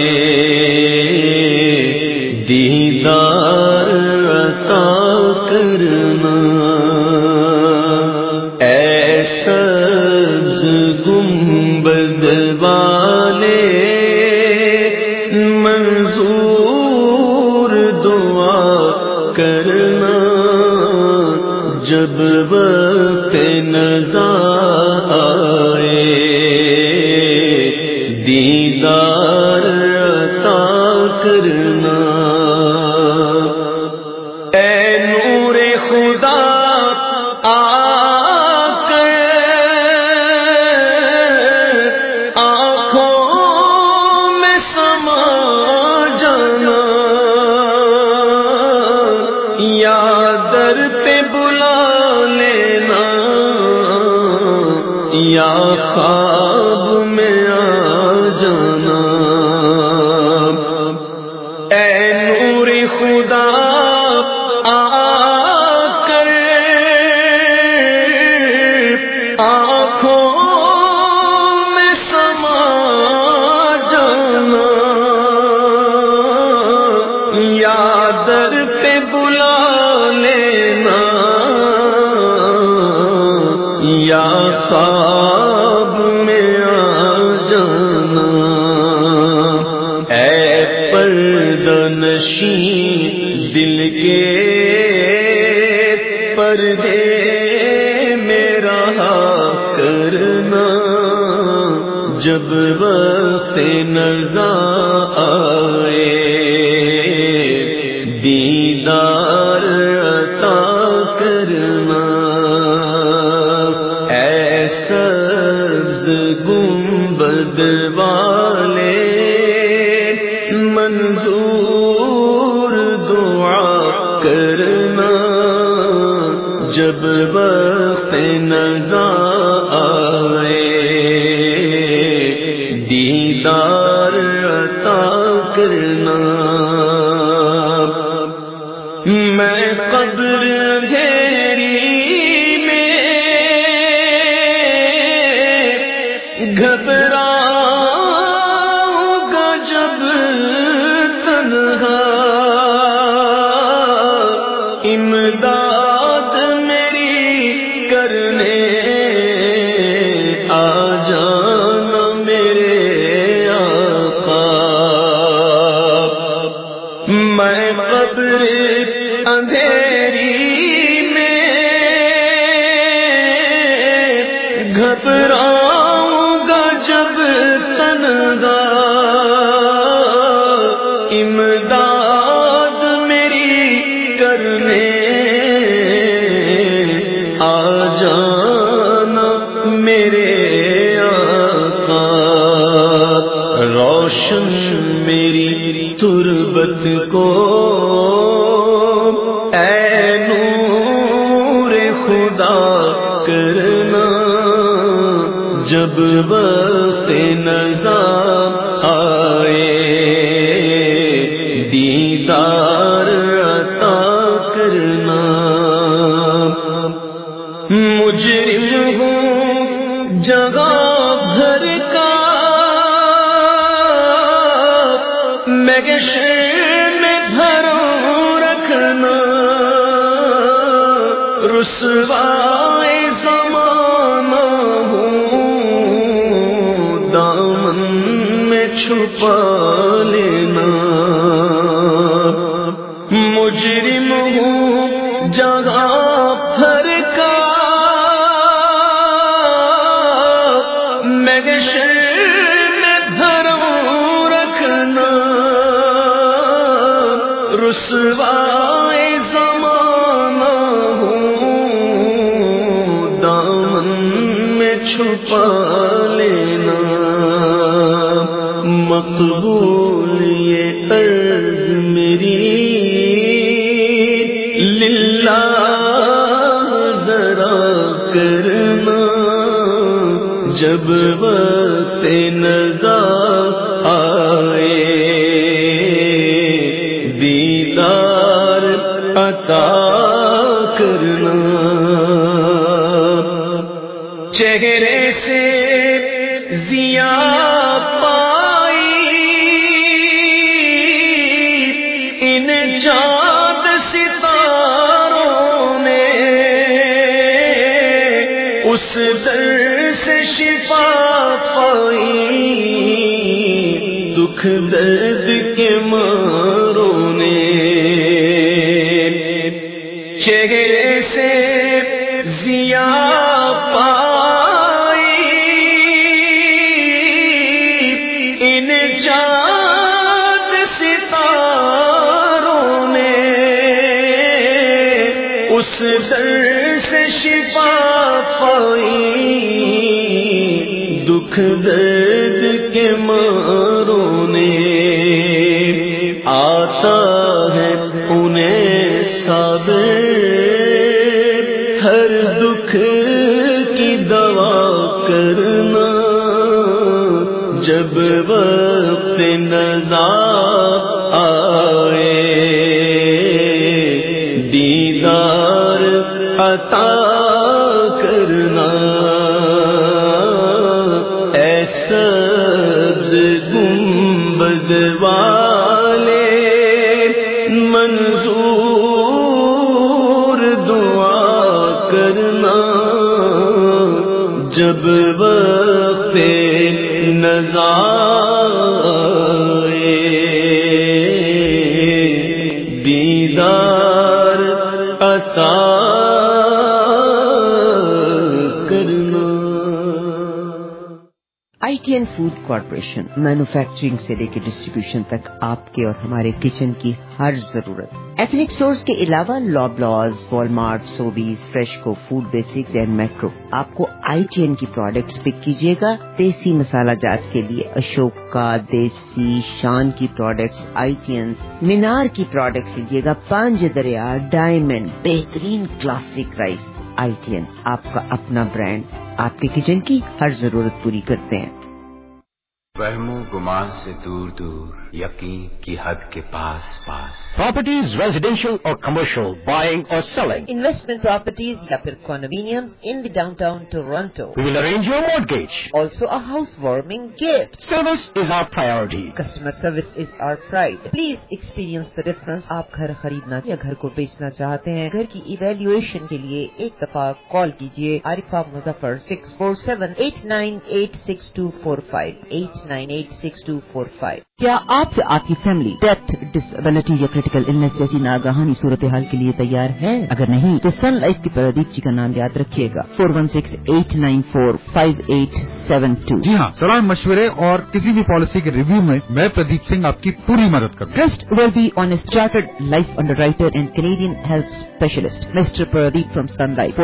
دیدار عطا کرنا. اے سبز گنبد والے منظور دعا کرنا, جب وقت نزا آئے دیدار عطا کرنا. اے نور خدا آ کر آنکھوں میں سما جانا, یا در پہ بلا لینا, یا خواب میں آ جانا. اے نور خدا آ کر آنکھوں میں سما جانا, یا در پہ بلا لینا, یا خواب میں آ جانا. اے پردہ نشین دل کے پردے میں رہا کرنا, جب وقت نزا آئے دیدار عطا کرنا. اے سبز گنبد والے منظور دعا کرنا, جب وقت نزا آئے دیدار عطا کرنا. میں قبر گھیری میں گھبراؤں گا جب تنہا, امداد میری کرنے آ جانا میرے آقا. میں قبر اندھیری میں گھبراؤں گا جب تنہا, امداد میری کرنے آ جانا میرے آقا. روشن میری تربت کو اے نور خدا کرنا, جب وقت نزا آئے دیدار عطا کرنا. مجرم ہوں جگہ بھر کا میں گشر میں بھروں رکھنا, رسوائے زمانہ ہوں دامن میں چھپا لینا، مجرم ہوں جہاں پھر کا محشر میں دھروں رکھنا، رسوائے زمانہ ہوں دامن میں چھپا لینا، مقبول یہ عرض میری للہ ذرا کرنا، جب وقت نزا آئے دیدار عطا کرنا، چہرے سے ضیا پائی ان چاند ستاروں نے، اس در سے شفا پائی دکھ درد کے ماروں نے، چہرے سے ضیا پائی ان چاند ستاروں نے، اس در سے شفا پائی دکھ درد کے ماروں نے، آتا ہے انہیں صابر ہر دکھ کی دوا کرنا، جب وقت نزا آئے دیدار عطا کرنا، اے سبز گنبد والے منظور دعا کرنا، جب وقت نزا آئے دیدار عطا ITN فوڈ کارپوریشن مینوفیکچرنگ سے لے کے ڈسٹریبیوشن تک آپ کے اور ہمارے کچن کی ہر ضرورت۔ ایتھنک اسٹورز کے علاوہ Loblaws, Walmart, Sobeys, Freshco, Food Basics and Metro. آپ کو ITN کی پروڈکٹس پک کیجیے گا۔ دیسی مسالہ جات کے لیے اشوکا، دیسی، شان کی پروڈکٹس، ITN، مینار کی پروڈکٹس لیجیے گا۔ پانچ دریا، ڈائمنڈ، بہترین کلاسک رائس۔ ITN آپ کا اپنا برانڈ، آپ کے کچن کی ہر ضرورت پوری کرتے ہیں۔ وہم و گمان سے دور دور، یقین کی حد کے پاس پاس۔ Properties, residential or commercial, buying or selling. Investment properties یا پھر condominiums in the downtown Toronto. We will arrange your mortgage. Also a housewarming gift. Service is our priority. Customer service is our pride. Please experience the difference. آپ گھر خریدنا یا گھر کو بیچنا چاہتے ہیں، گھر کی ایویلیویشن کے لیے ایک دفعہ کال کیجیے عارفہ مظفر 647-898-6245 898-6245۔ کیا آپ یا آپ کی فیملی ڈیتھ، ڈسبلٹی یا کریٹیکل النس جیسی ناگہانی صورتحال کے لیے تیار ہے؟ اگر نہیں تو سن لائف کی پردیپ جی کا نام یاد رکھیے گا، 416-894-5872۔ جی ہاں، صلاح مشورے اور کسی بھی پالیسی کے ریویو میں میں پردیپ سنگھ آپ کی پوری مدد کروں گا۔ Trustworthy honest chartered life underwriter and Canadian health specialist mister Pradeep from Sun Life,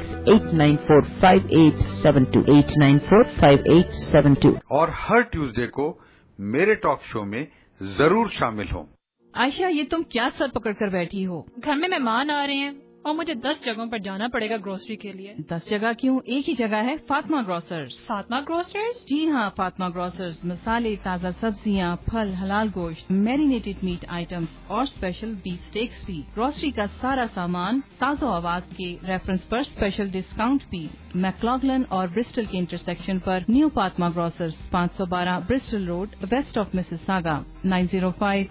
416-894-5872 894-5872۔ اور ہر ٹیوزڈے کو میرے ٹاک شو میں ضرور شامل ہوں۔ عائشہ، یہ تم کیا سر پکڑ کر بیٹھی ہو؟ گھر میں مہمان آ رہے ہیں اور مجھے 10 جگہوں پر جانا پڑے گا گروسری کے لیے۔ 10 جگہ کیوں؟ ایک ہی جگہ ہے، فاطمہ گروسرز۔ فاطمہ گروسرز؟ جی ہاں، فاطمہ گروسرز مسالے، تازہ سبزیاں، پھل، حلال گوشت، میرینیٹڈ میٹ آئٹمز اور اسپیشل بیف اسٹیکس بھی۔ گروسری کا سارا سامان ساز و آواز کے ریفرنس پر اسپیشل ڈسکاؤنٹ بھی۔ میکلاگلن اور برسٹل کے انٹرسیکشن پر new Fatima grocers, 512 Bristol road, west of Mississauga,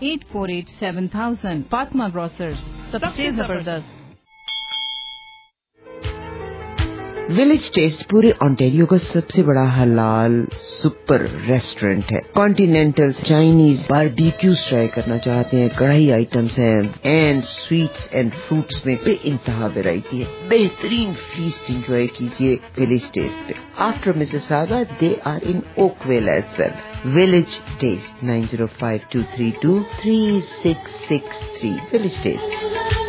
9058487000۔ Fatima grocers, سب سے زبردست۔ विलेज टेस्ट पूरे ऑन्टेरियो का सबसे बड़ा हलाल सुपर रेस्टोरेंट है। कॉन्टिनेंटल, चाइनीज, बारबेक्यूज ट्राई करना चाहते हैं, कढ़ाई आइटम्स हैं, एंड स्वीट्स एंड फ्रूट्स में बेइंतहा वैरायटी है। बेहतरीन फीस्ट एंजॉय कीजिए विलेज टेस्ट पे। After Mississauga they are in Oakville as well. Village taste 9052323663 village taste.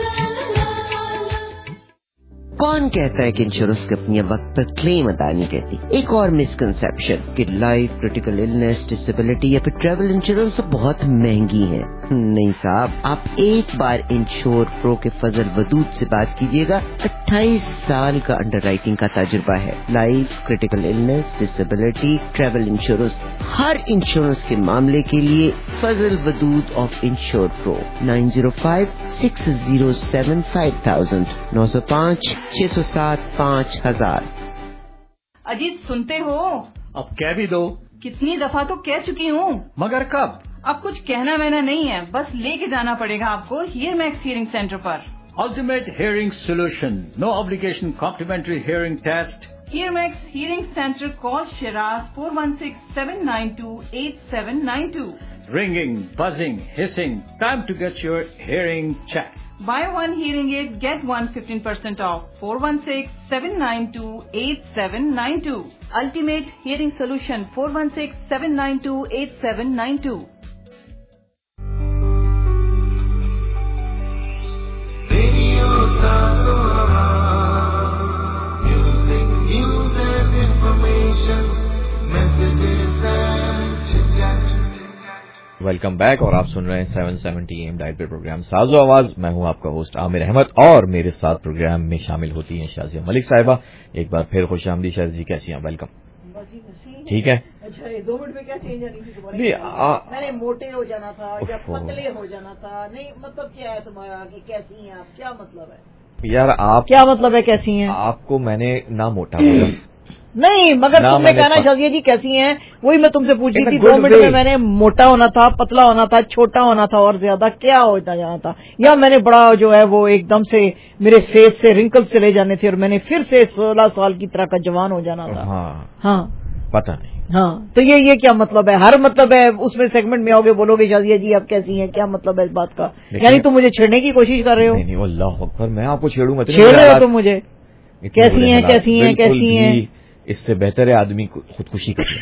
कौन कहता है कि इंश्योरेंस कंपनियां वक्त पर क्लेम अदा नहीं करती? एक और मिसकंसेप्शन कि लाइफ, क्रिटिकल इलनेस, डिसेबिलिटी या फिर ट्रैवल इंश्योरेंस तो बहुत महंगी है। नहीं साहब, आप एक बार इंश्योर प्रो के फजल वदूद से बात कीजिएगा। 28 साल का अंडरराइटिंग का तजुर्बा है। Life, critical illness, disability, travel insurance, हर इंश्योरेंस के मामले के लिए Fazal Wadood of insure pro 905-607-5000 905-607-5000। Ajit सुनते हो? अब कह भी दो। कितनी दफा तो कह चुकी हूँ। मगर कब? अब कुछ कहना वहना नहीं है, बस लेके जाना पड़ेगा आपको हियर मैक्स हियरिंग सेंटर पर। Ultimate Hearing Solution. No obligation complimentary hearing test. Here Max Hearing Center. Call Shiraz 416-792-8792. Ringing, buzzing, hissing. Time to get your hearing checked. Buy one hearing aid, get one 15% off. 416-792-8792. Ultimate Hearing Solution. 416-792-8792. Welcome back और आप सुन रहे हैं 770 AM dial पे programme साजो आवाज। मैं हूं आपका होस्ट आमिर अहमद और मेरे साथ प्रोग्राम में शामिल होती हैं शाजिया मलिक साहिबा। एक बार फिर खुशामदी। शाजिया जी कैसी हैं? वेलकम। ठीक है। अच्छा, 2 मिनट में क्या चेंज आनी थी तुम्हारी? मैंने मोटे हो जाना था या पतले हो जाना था? नहीं, मतलब क्या है तुम्हारा कि कैसी हैं आप? क्या मतलब है यार? आप क्या मतलब है कैसी हैं? आपको मैंने ना मोटा बोला नहीं, मगर तुमने कहना शाजिया जी कैसी हैं, वही मैं तुमसे पूछ रही थी। 2 मिनट में मैंने मोटा होना था, पतला होना था, छोटा होना था और ज्यादा क्या होता जाना था, या मैंने बड़ा जो है वो एकदम से मेरे फेस से रिंकल्स चले जाने थे और मैंने फिर से 16 साल की तरह का जवान हो जाना था। हाँ पता नहीं। हाँ, तो ये क्या मतलब है? हर मतलब है उसमें सेगमेंट में आओगे बोलोगे शाजिया जी आप कैसी हैं, क्या मतलब है इस बात का? यानी तुम मुझे छेड़ने की कोशिश कर रहे हो? नहीं, अल्लाह अकबर, मैं आपको छेड़ूंगा? छेड़ रहे हो तुम मुझे। कैसी हैं कैसी हैं कैसी हैं? इससे बेहतर है आदमी खुदकुशी करे।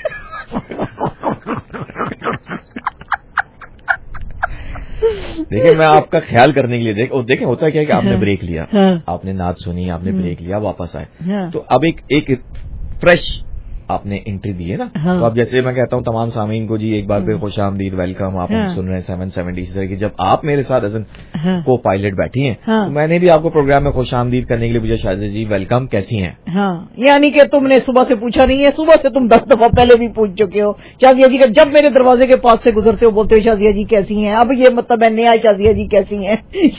देखिए, मैं आपका ख्याल करने के लिए देखें होता क्या है कि आपने ब्रेक लिया, आपने नाच सुनी, आपने ब्रेक लिया, वापस आए, तो अब एक फ्रेश आपने एंट्री दी है ना। तो अब जैसे मैं कहता हूँ तमाम सामीन को जी एक बार फिर खुशामदीद, वेलकम। आप सुन रहे हैं 770 से कि जब आप मेरे साथ एज को पायलट बैठी हैं तो मैंने भी आपको प्रोग्राम में खुशामदीद करने के लिए पूछा शाजिया जी वेलकम कैसी हैं? हाँ, यानी कि तुमने सुबह से पूछा नहीं है, सुबह से तुम 10 दफा पहले भी पूछ चुके हो शाजिया जी का। जब मेरे दरवाजे के पास से गुजरते हो बोलते हो शाजिया जी कैसी हैं। अब ये मतलब है नया शाजिया जी कैसी हैं।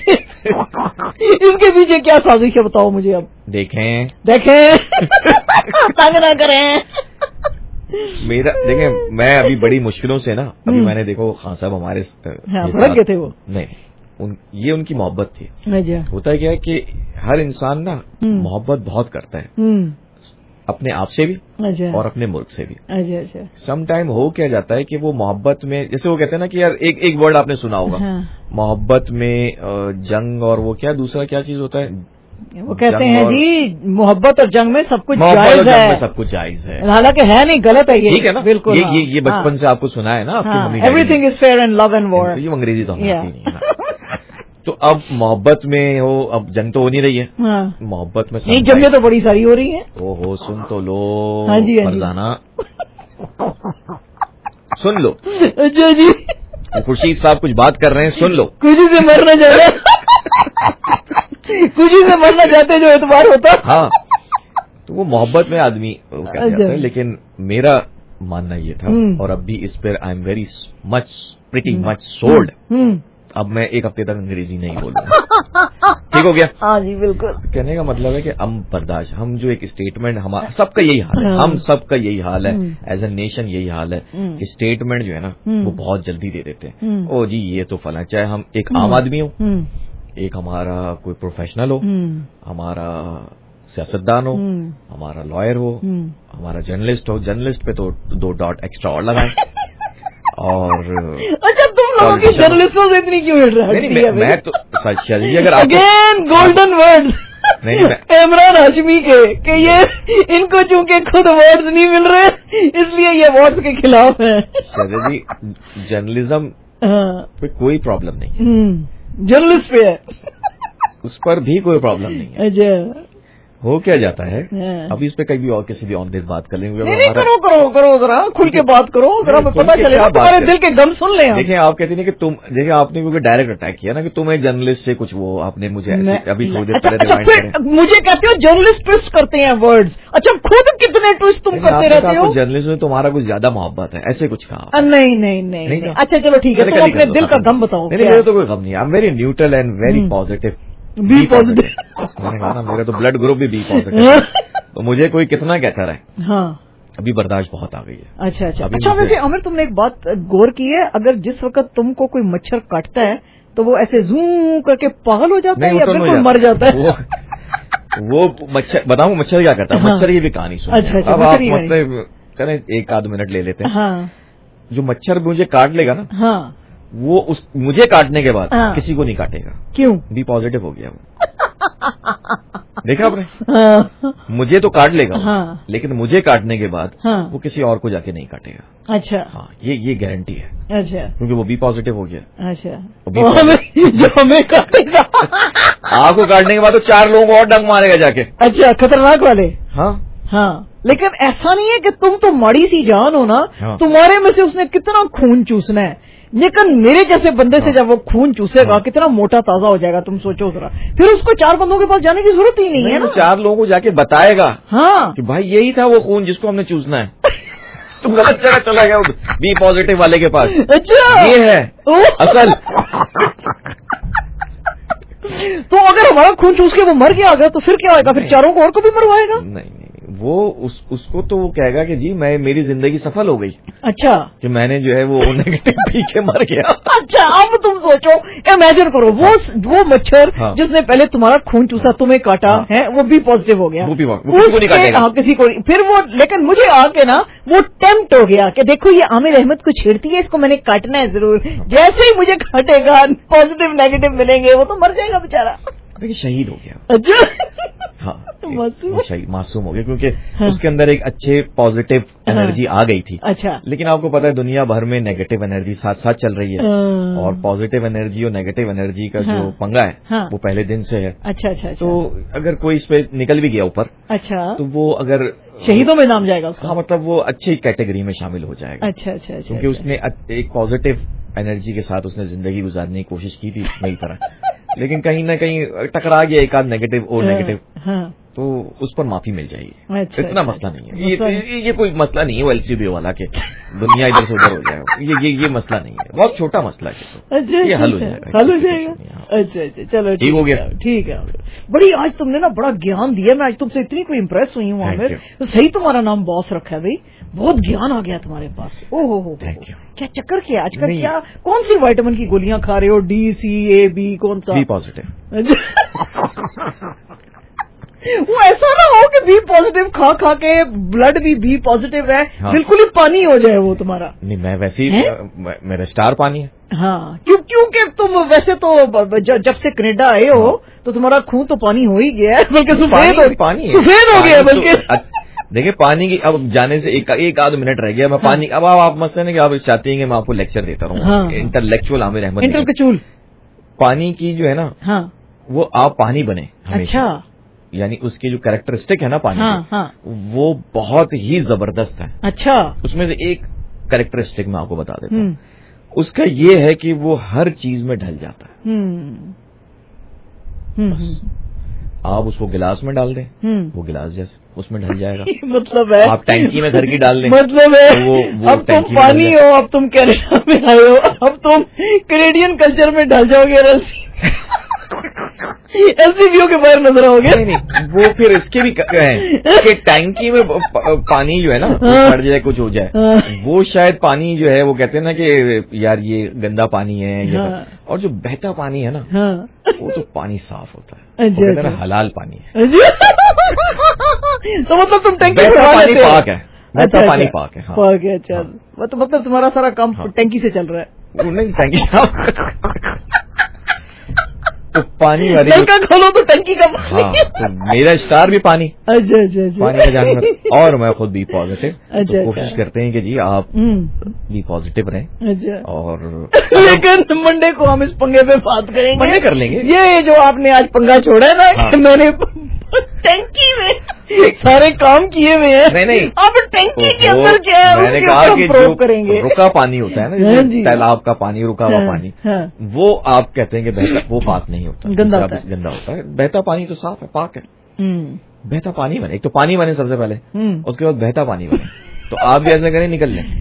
इसके पीछे क्या साजिश है बताओ मुझे। अब देखें तंग ना करें। मेरा देखें, मैं अभी बड़ी मुश्किलों से ना, अभी मैंने देखो खान साहब हमारे भड़क गए थे वो। नहीं, ये उनकी मोहब्बत थी। होता है क्या है कि हर इंसान ना मोहब्बत बहुत करता है, अपने आप से भी और अपने मुल्क से भी। सम टाइम हो क्या जाता है कि वो मोहब्बत में, जैसे वो कहते हैं ना कि यार एक वर्ड आपने सुना होगा, मोहब्बत में जंग और वो क्या दूसरा क्या चीज होता है, वो कहते हैं जी मोहब्बत और जंग में सब कुछ जायज है। सब कुछ जायज है, हालांकि है नहीं, गलत है ये। ठीक है ना, बिल्कुल। ये बचपन से आपको सुना है ना आपकी mummy. Everything is fair in love and war. ये अंग्रेजी तो हमें आती नहीं है ना। तो अब मोहब्बत में हो, अब जंग तो हो नहीं रही है, मोहब्बत में नहीं, जंगें तो बड़ी सारी हो रही है। ओहो, सुन तो लो फरजाना, सुन लो। अच्छा जी, खुर्शीद साहब कुछ बात कर रहे हैं, सुन लो। खुशी से मरना चाहते, खुशी से मरना चाहते जो एतबार होता। हाँ, तो वो मोहब्बत में आदमी क्या कहता है। लेकिन मेरा मानना ये था और अब भी इस पर I am very much pretty much sold. अब मैं एक हफ्ते तक अंग्रेजी नहीं बोलूंगा। ठीक हो गया? हाँ जी बिल्कुल। कहने का मतलब है कि हम बर्दाश्त, हम जो एक स्टेटमेंट, हमारा सबका यही हाल है, हम सबका यही हाल है, एज ए नेशन यही हाल है कि स्टेटमेंट जो है ना वो बहुत जल्दी दे देते हैं। ओ जी ये तो फला, चाहे हम एक आम आदमी हो, एक हमारा कोई प्रोफेशनल हो, हमारा सियासतदान हो, हमारा लॉयर हो, हमारा जर्नलिस्ट हो, जर्नलिस्ट पे तो 2 डॉट एक्स्ट्रा और लगाएं। और अच्छा, तुम लोगों की जर्नलिस्टों से इतनी क्यों नहीं, मैं तो शायद अगर again golden words Imran Hashmi के ये इनको चूंकि खुद अवार्ड्स नहीं मिल रहे इसलिए ये अवार्ड्स के खिलाफ है। जी जर्नलिज्म पे कोई प्रॉब्लम नहीं, जर्नलिस्ट पे है, उस पर भी कोई प्रॉब्लम नहीं है। अच्छा, हो क्या जाता है, अभी इस पे कभी और किसी भी ऑन दिन बात कर लेंगे। नहीं, करो जरा खुल के बात करो, जरा पता चलेगा, तुम्हारे दिल के गम सुन ले। देखिए, आप कहते नहीं कि तुम, देखिए आपने क्योंकि डायरेक्ट अटैक किया ना कि तुम एक जर्नलिस्ट से कुछ वो आपने मुझे अभी थोड़ी देर पहले रिमाइंड करें। मुझे कहते हो जर्नलिस्ट ट्विस्ट करते हैं वर्ड्स। अच्छा, खुद कितने ट्विस्ट तुम करते रहते हो? जर्नलिस्ट में तुम्हारा कुछ ज्यादा मोहब्बत है, ऐसे कुछ कहा? नहीं। अच्छा चलो ठीक है, तुम अपने दिल का गम बताओ। मेरे तो कोई गम नहीं है, I am very neutral and very positive. B positive, मैंने कहा ना, मेरा तो ब्लड ग्रुप भी बी पॉजिटिव, तो मुझे कोई कितना कहता रहे। हाँ, अभी बर्दाश्त बहुत आ गई है। अच्छा वैसे आमिर, तुमने एक बात गौर की है, अगर जिस वक्त तुमको कोई मच्छर काटता है तो वो ऐसे जूं करके पागल हो जाता है या बिल्कुल मर जाता है? वो मच्छर, बताऊं मच्छर क्या करता है? मच्छर की भी कहानी सुनो। अच्छा, अब आप मतलब करें, 1 आध मिनट ले लेते हैं। जो मच्छर मुझे काट लेगा ना, वो मुझे काटने के बाद किसी को नहीं काटेगा। क्यों? बी पॉजिटिव हो गया वो। देखा आपने? मुझे तो काट लेगा, लेकिन मुझे काटने के बाद वो किसी और को जाके नहीं काटेगा। अच्छा, हाँ, ये गारंटी है। अच्छा, क्योंकि वो बी पॉजिटिव हो गया। अच्छा, जो हमें काटेगा आपको काटने के बाद तो 4 लोगों को और डंक मारेगा जाके। अच्छा, खतरनाक वाले। हाँ, लेकिन ऐसा नहीं है कि तुम तो माड़ी सी जान हो ना, तुम्हारे में से उसने कितना खून चूसना है, लेकिन मेरे जैसे बंदे से जब वो खून चूसेगा कितना मोटा ताजा हो जाएगा, तुम सोचो जरा। फिर उसको 4 बंदों के पास जाने की जरूरत ही नहीं है ना। 4 लोगों को जाके बताएगा कि भाई यही था वो खून जिसको हमने चूसना है। तुम गलत जगह चला गया बी पॉजिटिव वाले के पास। अच्छा, ये है असल। तो अगर हमारा खून चूस के वो मर गया अगर, तो फिर क्या होगा? फिर 4 को और को भी मरवाएगा? नहीं, वो उसको तो वो कहेगा कि जी मेरी जिंदगी सफल हो गई। अच्छा, कि मैंने जो है वो नेगेटिव पी के मर गया। अच्छा, अब तुम सोचो, इमेजिन करो, वो मच्छर जिसने पहले तुम्हारा खून चूसा, तुम्हें काटा है, वो भी पॉजिटिव हो गया। वो किसी को नहीं काटेगा। किसी को। फिर वो, लेकिन मुझे आके ना वो टेम्प्ट हो गया कि देखो ये आमिर अहमद को छेड़ती है, इसको मैंने काटना है जरूर। जैसे ही मुझे काटेगा, पॉजिटिव नेगेटिव मिलेंगे, वो तो मर जाएगा बेचारा। देखिए, शहीद हो गया। अच्छा, हाँ, मासूम हो गया, क्योंकि उसके अंदर एक अच्छे पॉजिटिव एनर्जी आ गई थी। अच्छा, लेकिन आपको पता है दुनिया भर में नेगेटिव एनर्जी साथ साथ चल रही है, और पॉजिटिव एनर्जी और नेगेटिव एनर्जी का जो पंगा है वो पहले दिन से है। अच्छा, तो अगर कोई इस पे निकल भी गया ऊपर, अच्छा, तो वो अगर शहीदों में नाम जाएगा उसका। हाँ, मतलब वो अच्छी कैटेगरी में शामिल हो जाएगा। अच्छा, क्योंकि उसने एक पॉजिटिव एनर्जी के साथ उसने जिंदगी गुजारने की कोशिश की थी मेरी तरह, लेकिन कहीं ना कहीं टकरा गया एक आध नेगेटिव और नेगेटिव, तो उस पर माफी मिल जाएगी। अच्छा, इतना मसला नहीं है, ये कोई मसला नहीं है वो एलसीबी वाला के दुनिया इधर से उधर हो जाएगा, ये मसला नहीं है, बहुत छोटा मसला है। ये हल हो जाएगा। अच्छा, चलो ठीक हो गया। ठीक है। बड़ी आज तुमने ना बड़ा ज्ञान दिया, मैं आज तुमसे इतनी कोई इम्प्रेस हुई हूँ आमिर। तो सही तुम्हारा नाम बॉस रखा है भाई, बहुत ज्ञान आ गया तुम्हारे पास। ओहो, क्या चक्कर क्या आजकल? क्या कौन सी विटामिन की गोलियां खा रहे हो? D, C, A, B, कौन सा? B positive. वो ऐसा ना हो कि बी पॉजिटिव खा खा के ब्लड भी बी पॉजिटिव है, बिल्कुल ही पानी हो जाए वो तुम्हारा। नहीं, मैं वैसे ही, मेरा स्टार पानी है। हाँ, क्योंकि तुम वैसे तो जब से कनाडा आए हो तो तुम्हारा खून तो पानी हो ही गया है, बल्कि सफेद हो गया बल्कि। देखिए, पानी की अब जाने से एक आध मिनट रह गया, मैं पानी, अब आप मत समझें कि आप चाहती हैं कि मैं आपको लेक्चर देता रहूं। इंटेलेक्चुअल आमिर अहमद, इंटेलेक्चुअल पानी की जो है ना, वो आप पानी बने। अच्छा, यानी उसकी जो कैरेक्टरिस्टिक है ना पानी वो बहुत ही जबरदस्त है। अच्छा, उसमें से एक कैरेक्टरिस्टिक मैं आपको बता देता हूँ, उसका ये है कि वो हर चीज में ढल जाता है। आप उसको गिलास में डाल दें, वो गिलास जैसे उसमें ढल जाएगा। मतलब है आप टैंकी में घर की डाल दें, मतलब है तो वो अब तुम पानी हो, अब तुम कनाडा में आए हो, अब तुम कैनेडियन कल्चर में ढल जाओगे, एलसीबीओ के बाहर नजर आओगे। नहीं, वो फिर इसके भी है कि टैंकी में पानी जो है ना, पड़ जाए कुछ हो जाए, वो शायद पानी जो है वो कहते हैं ना कि यार ये गंदा पानी है, और जो बहता पानी है ना وہ تو پانی صاف ہوتا ہے, کہتے ہیں حلال پانی ہے. تو مطلب تم ٹینکی پانی پاک ہے, بہتا پانی پاک ہے. پاک ہے, اچھا. مطلب تمہارا سارا کام ٹینکی سے چل رہا ہے. نہیں ٹینکی تو پانی والی کھولو تو ٹنکی کا پانی. تو میرا اسٹار بھی پانی. اچھا پانی کا جانور. اور میں خود بھی پازیٹو. کوشش کرتے ہیں کہ جی آپ بھی پازیٹو رہیں. اور لیکن منڈے کو ہم اس پنگے پہ بات کریں گے. منڈے کر لیں گے. یہ جو آپ نے آج پنگا چھوڑا ہے نا, میں نے ٹینکی میں سارے کام کیے ہوئے ہیں. نہیں اب ٹینکی کے اندر کیا ہے, میں نے کہا کہ جو رکا پانی ہوتا ہے نا, تالاب کا پانی, رکا ہوا پانی, وہ آپ کہتے ہیں کہ بہتا, وہ پاک نہیں ہوتا, گندا ہوتا ہے. بہتا پانی تو صاف ہے, پاک ہے. بہتا پانی بنے, ایک تو پانی بنے سب سے پہلے, اس کے بعد بہتا پانی بنے. تو آپ بھی ایسے کریں, نکل لیں,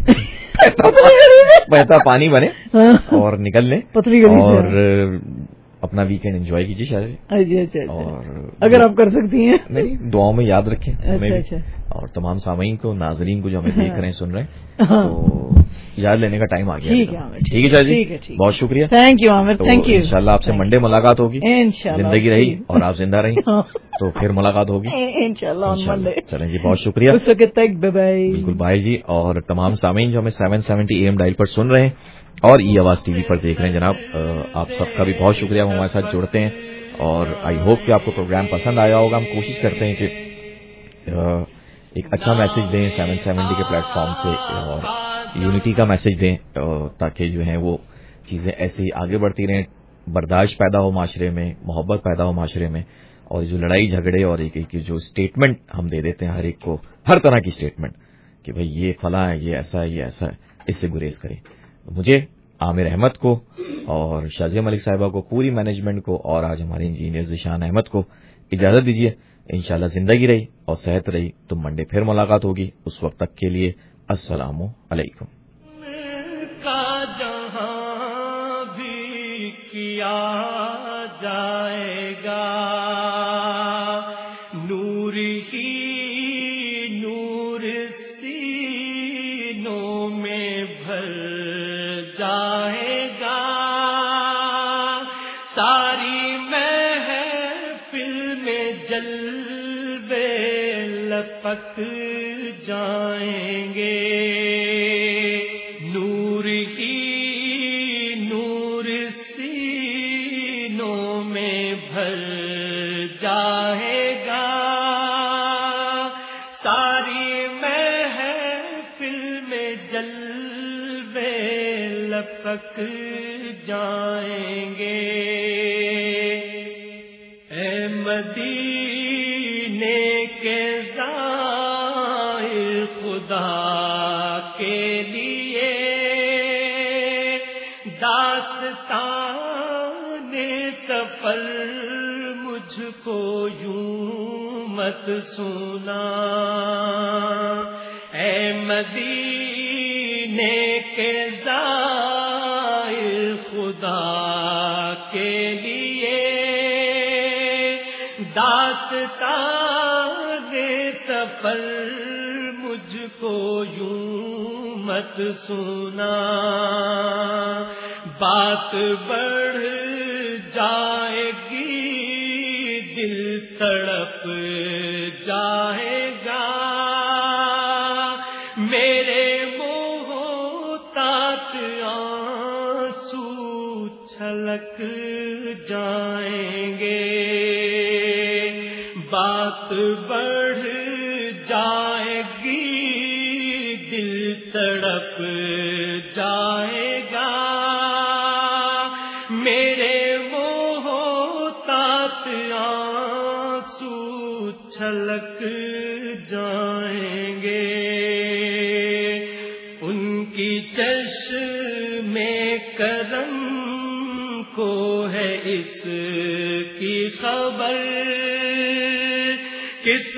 بہتا پانی بنے اور نکل لیں, اور اپنا ویکینڈ انجوائے کیجیے شاید. اور اگر آپ کر سکتی ہیں, نہیں دعاؤں میں یاد رکھیں ہمیں بھی, اور تمام سامعین کو, ناظرین کو جو ہمیں دیکھ رہے ہیں, سن رہے ہیں, تو یاد لینے کا ٹائم آ گیا. ٹھیک ہے شاہ جی, بہت شکریہ. Thank you Aamir, thank you. انشاءاللہ آپ سے منڈے ملاقات ہوگی, زندگی رہی اور آپ زندہ رہی تو پھر ملاقات ہوگی انشاءاللہ. چلیں جی, بہت شکریہ. اس وقت تک بائے بائے. بالکل بھائی جی. اور تمام سامعین جو ہمیں 770 AM ڈائل پر سن رہے ہیں اور ای آواز ٹی وی پر دیکھ رہے ہیں, جناب آپ سب کا بھی بہت شکریہ, وہ ہمارے ساتھ جڑتے ہیں. اور آئی ہوپ کہ آپ کو پروگرام پسند آیا ہوگا. ہم کوشش کرتے ہیں کہ ایک اچھا میسج دیں 770 کے پلیٹ فارم سے, اور یونٹی کا میسج دیں, تاکہ جو ہیں وہ چیزیں ایسے ہی آگے بڑھتی رہیں, برداشت پیدا ہو معاشرے میں, محبت پیدا ہو معاشرے میں. اور جو لڑائی جھگڑے اور ایک جو اسٹیٹمنٹ ہم دے دیتے ہیں ہر ایک کو, ہر طرح کی اسٹیٹمنٹ کہ بھئی یہ فلاں ہے, یہ ایسا ہے, یہ ایسا ہے, اس سے گریز کریں. مجھے, عامر احمد کو اور شازیہ ملک صاحبہ کو, پوری مینجمنٹ کو, اور آج ہمارے انجینئر ذیشان احمد کو اجازت دیجیے. انشاءاللہ زندگی رہی اور صحت رہی تو منڈے پھر ملاقات ہوگی. اس وقت تک کے لیے السلام علیکم. کا جہاں بھی کیا جائے گا, نور ہی نور سینوں میں بھر جائے گا. ساری محفل میں جلوے لپک جائیں گے. نور ہی نور سینوں میں بھر جائے گا. ساری محفل میں جلوے لپک جائیں گے. اے مدینے کے زائر خدا کے لیے داستان سفر مجھ کو یوں مت سنا. اے مدینے کے زائر خدا کے لیے داستان سفر مجھ کو یوں مت سنا. بات بڑھ جائے گی, دل تڑپ جائے گا. میرے محتاط آنسو چھلک جائیں گے. بات بڑھ جائے گی, دل تڑپ جائے گا. میرے محتاط آنسو چھلک جائیں گے. ان کی چشمے کرم کو ہے اس کی خبر, کس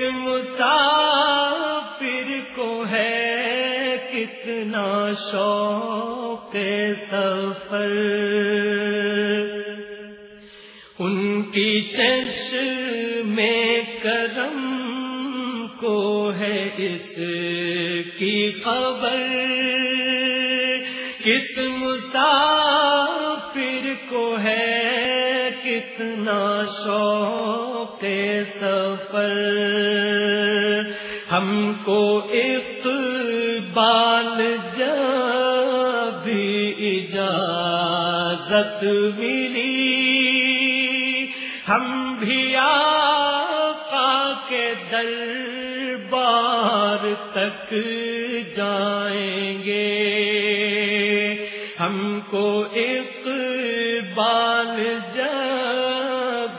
مسافر کو ہے کتنا شوق سفر. ان کی چشمے کرم کو ہے اس کی خبر, کس مسافر کو ہے اتنا شوق سفر ہم کو اقبال جب اجازت ملی ہم بھی آقا کے دربار تک جائیں گے ہم کو اقبال جب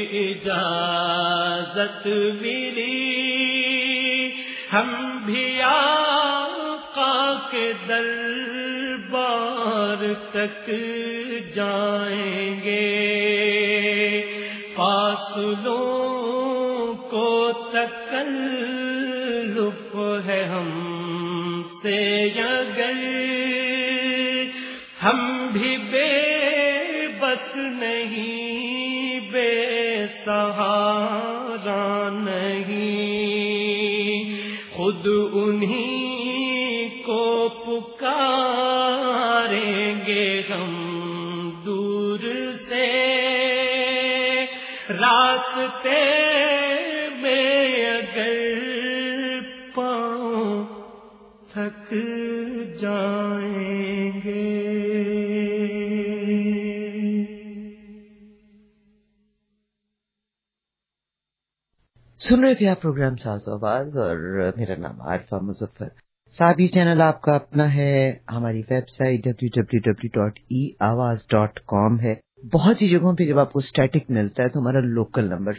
اجازت ملی ہم بھی آقا کے دربار تک جائیں گے فاصلوں کو تکلف ہے ہم سے اگر ہم بھی بے بس نہیں بے سہارا نہیں خود انہی کو پکاریں گے ہم دور سے راستے میں اگر پاؤں تھک جائیں گے. سن رہے تھے آپ پروگرام ساز و آواز اور میرا نام عارفہ مظفر صاحب. یہ چینل آپ کا اپنا ہے. ہماری ویب سائٹ www.eawaz.com ہے. بہت سی جگہوں پہ جب آپ کو اسٹیٹک ملتا ہے تو ہمارا لوکل نمبر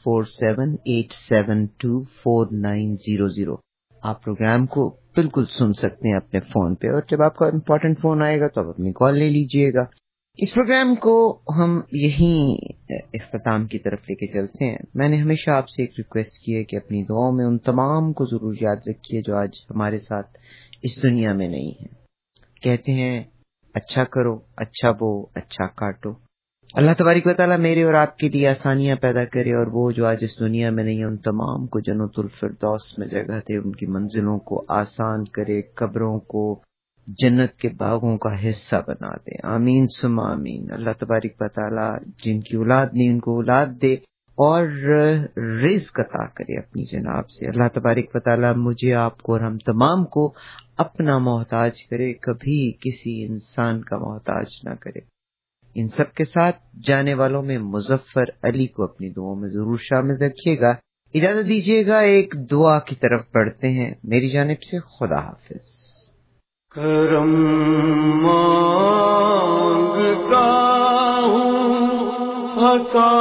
6478724900 آپ پروگرام کو بالکل سن سکتے ہیں اپنے فون پہ. اور جب آپ کا امپورٹنٹ فون آئے گا تو آپ اپنی کال لے لیجئے گا. اس پروگرام کو ہم یہیں اختتام کی طرف لے کے چلتے ہیں. میں نے ہمیشہ آپ سے ایک ریکویسٹ کی ہے کہ اپنی دعاؤں میں ان تمام کو ضرور یاد رکھیے جو آج ہمارے ساتھ اس دنیا میں نہیں ہیں. کہتے ہیں اچھا کرو، اچھا بو، اچھا کاٹو. اللہ تبارک و تعالیٰ میرے اور آپ کے لیے آسانیاں پیدا کرے اور وہ جو آج اس دنیا میں نہیں ہیں ان تمام کو جنت الفردوس میں جگہ دے، ان کی منزلوں کو آسان کرے، قبروں کو جنت کے باغوں کا حصہ بنا دے. آمین ثم آمین. اللہ تبارک و تعالیٰ جن کی اولاد نہیں ان کو اولاد دے اور رزق عطا کرے اپنی جناب سے. اللہ تبارک و تعالیٰ مجھے، آپ کو اور ہم تمام کو اپنا محتاج کرے، کبھی کسی انسان کا محتاج نہ کرے. ان سب کے ساتھ جانے والوں میں مظفر علی کو اپنی دعاؤں میں ضرور شامل رکھیے گا. اجازت دیجیے گا ایک دعا کی طرف بڑھتے ہیں. میری جانب سے خدا حافظ. کرم مانگتا ہوں، عطا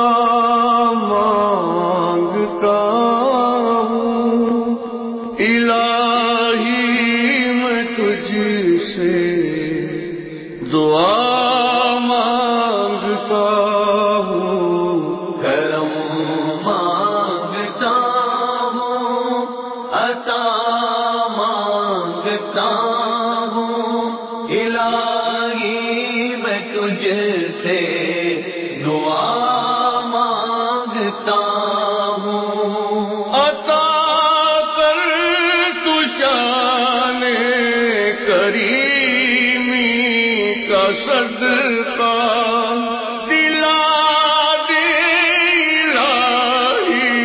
مانگتا ہوں، الہی میں تجھ سے دعا مانگتا ہوں. کرم مانگتا ہوں، عطا مانگتا ہوں، الہی میں تجھ سے دعا مانگتا ہوں. عطا کر تو شان کریمی کا صدقہ، دلا دے الہی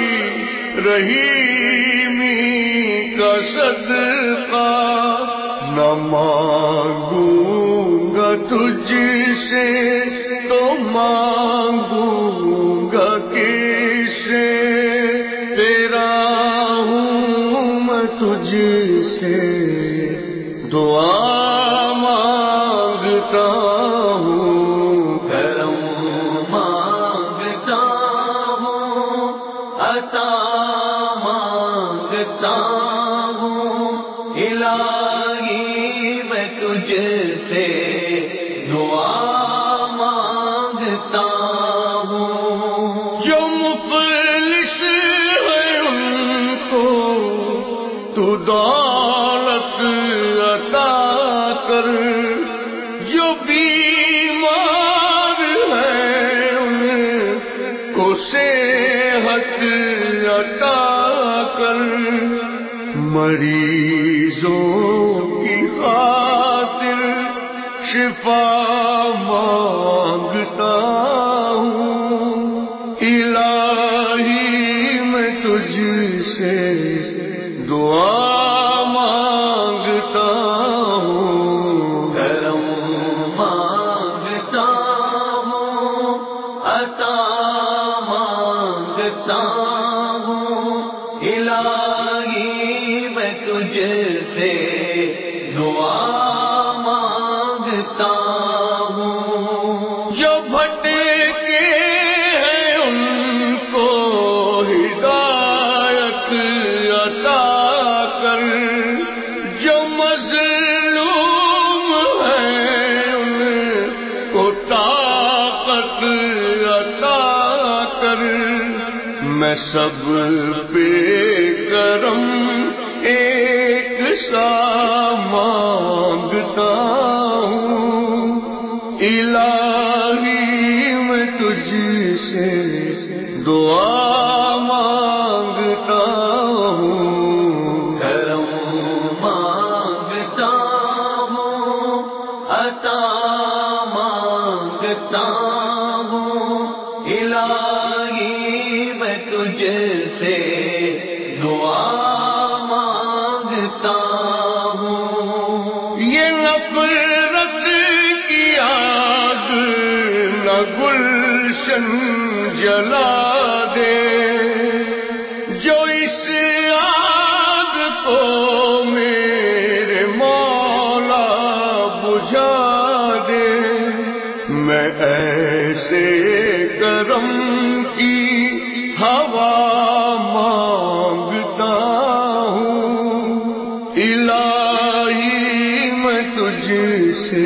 رحیمی کا صدقہ. نہ مانگوں گا تجھ سے تو مانگوں گا کس سے، تیرا ہوں میں تجھ سے دعا مانگتا ہوں. کرم مانگتا ہوں، عطا مانگتا ہوں، الہی میں تجھ سے دعا مانگتا ہوں. جو مفلس ہے ان کو تو دولت عطا کر، جو بیمار ہے ان کو صحت عطا کر. مریضوں کی خاطر شفا مانگتا ہوں، الہی میں تجھ سے دعا مانگتا ہوں، کرم مانگتا ہوں، عطا مانگتا ہوں، الہی میں تجھ سے دعا مانگتا ہوں، جو بھٹکے ہیں ان کو ہدایت عطا کر، جو مظلوم ہیں ان کو طاقت عطا کر، میں سب پہ کرم ایک سا مانگتا ہوں، الہی میں تجھ سے دعا مانگتا ہوں، کرم مانگتا ہوں، عطا مانگتا ہوں، الہی میں تجھ سے دعا مانگتا ہوں، یہ نفرت کی آگ نہ گلشن جلا دے، جو اس آگ کو میرے مولا بجھا دے، میں ایسے کرم کی ہوا مانگتا ہوں، الہی میں تجھ سے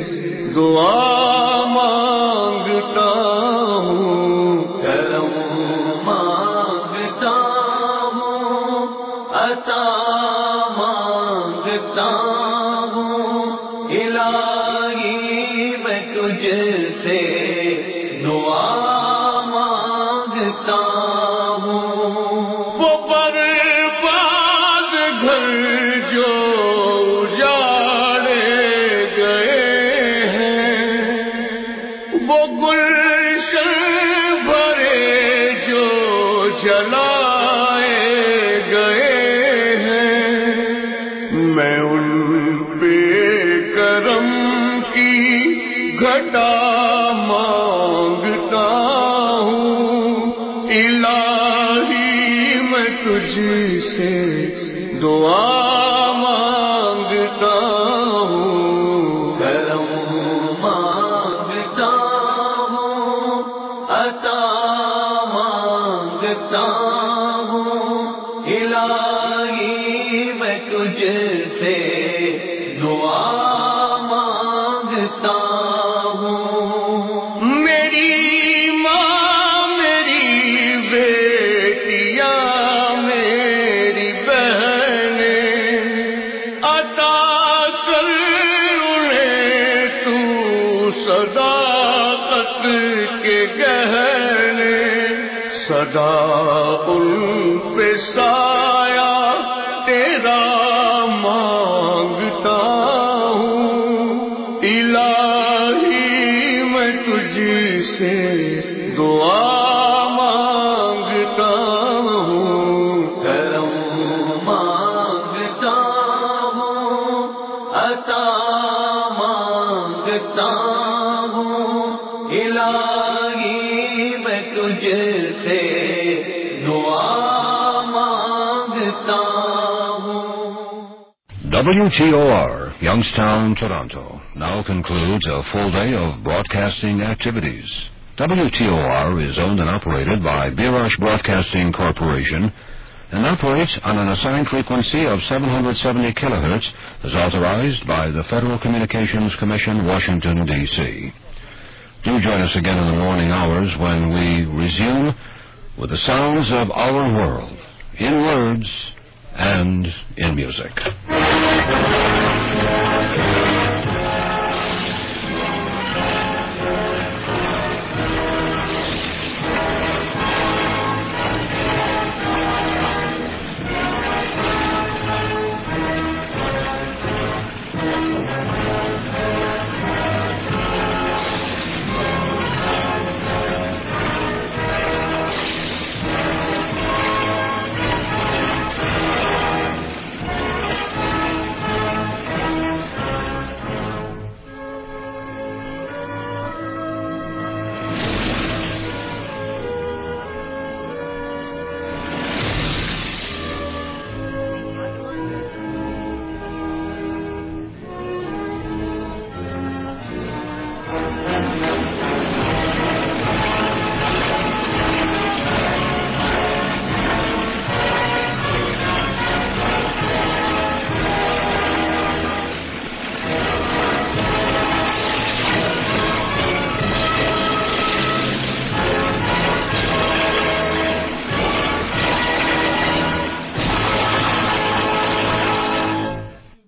دعا مانگتا ہوں، کرم مانگتا ہوں، عطا مانگتا ہوں، الہی میں تجھ سے دعا مانگتا ہوں، وہ برباد گھر جو اجاڑے گئے ہیں، وہ گلشن بھرے جو جلائے گئے ہیں، میں ان پہ کرم کی گھٹا مانگتا ہوں، الہی میں تجھ سے دعا مانگتا ہوں، کرم مانگتا ہوں، عطا مانگتا ہوں، الہی میں تجھ سے دعا مانگتا ہوں، میری ماں میری بیٹیاں میری بہنیں، عطا کر انہیں تو صداقت کے گہنے، سدا ان پہ سایہ تیرا مانگتا ہوں، الہی میں تجھ سے دعا مانگتا ہوں، کرم مانگتا ہوں، عطا مانگتا ہوں، الہی میں تجھ سے دعا مانگتا ہوں۔ WTOR, Youngstown, Toronto, now concludes a full day of broadcasting activities. WTOR is owned and operated by Birash Broadcasting Corporation and operates on an assigned frequency of 770 kilohertz as authorized by the Federal Communications Commission, Washington, D.C. Do join us again in the morning hours when we resume with the sounds of our world, in words and in music.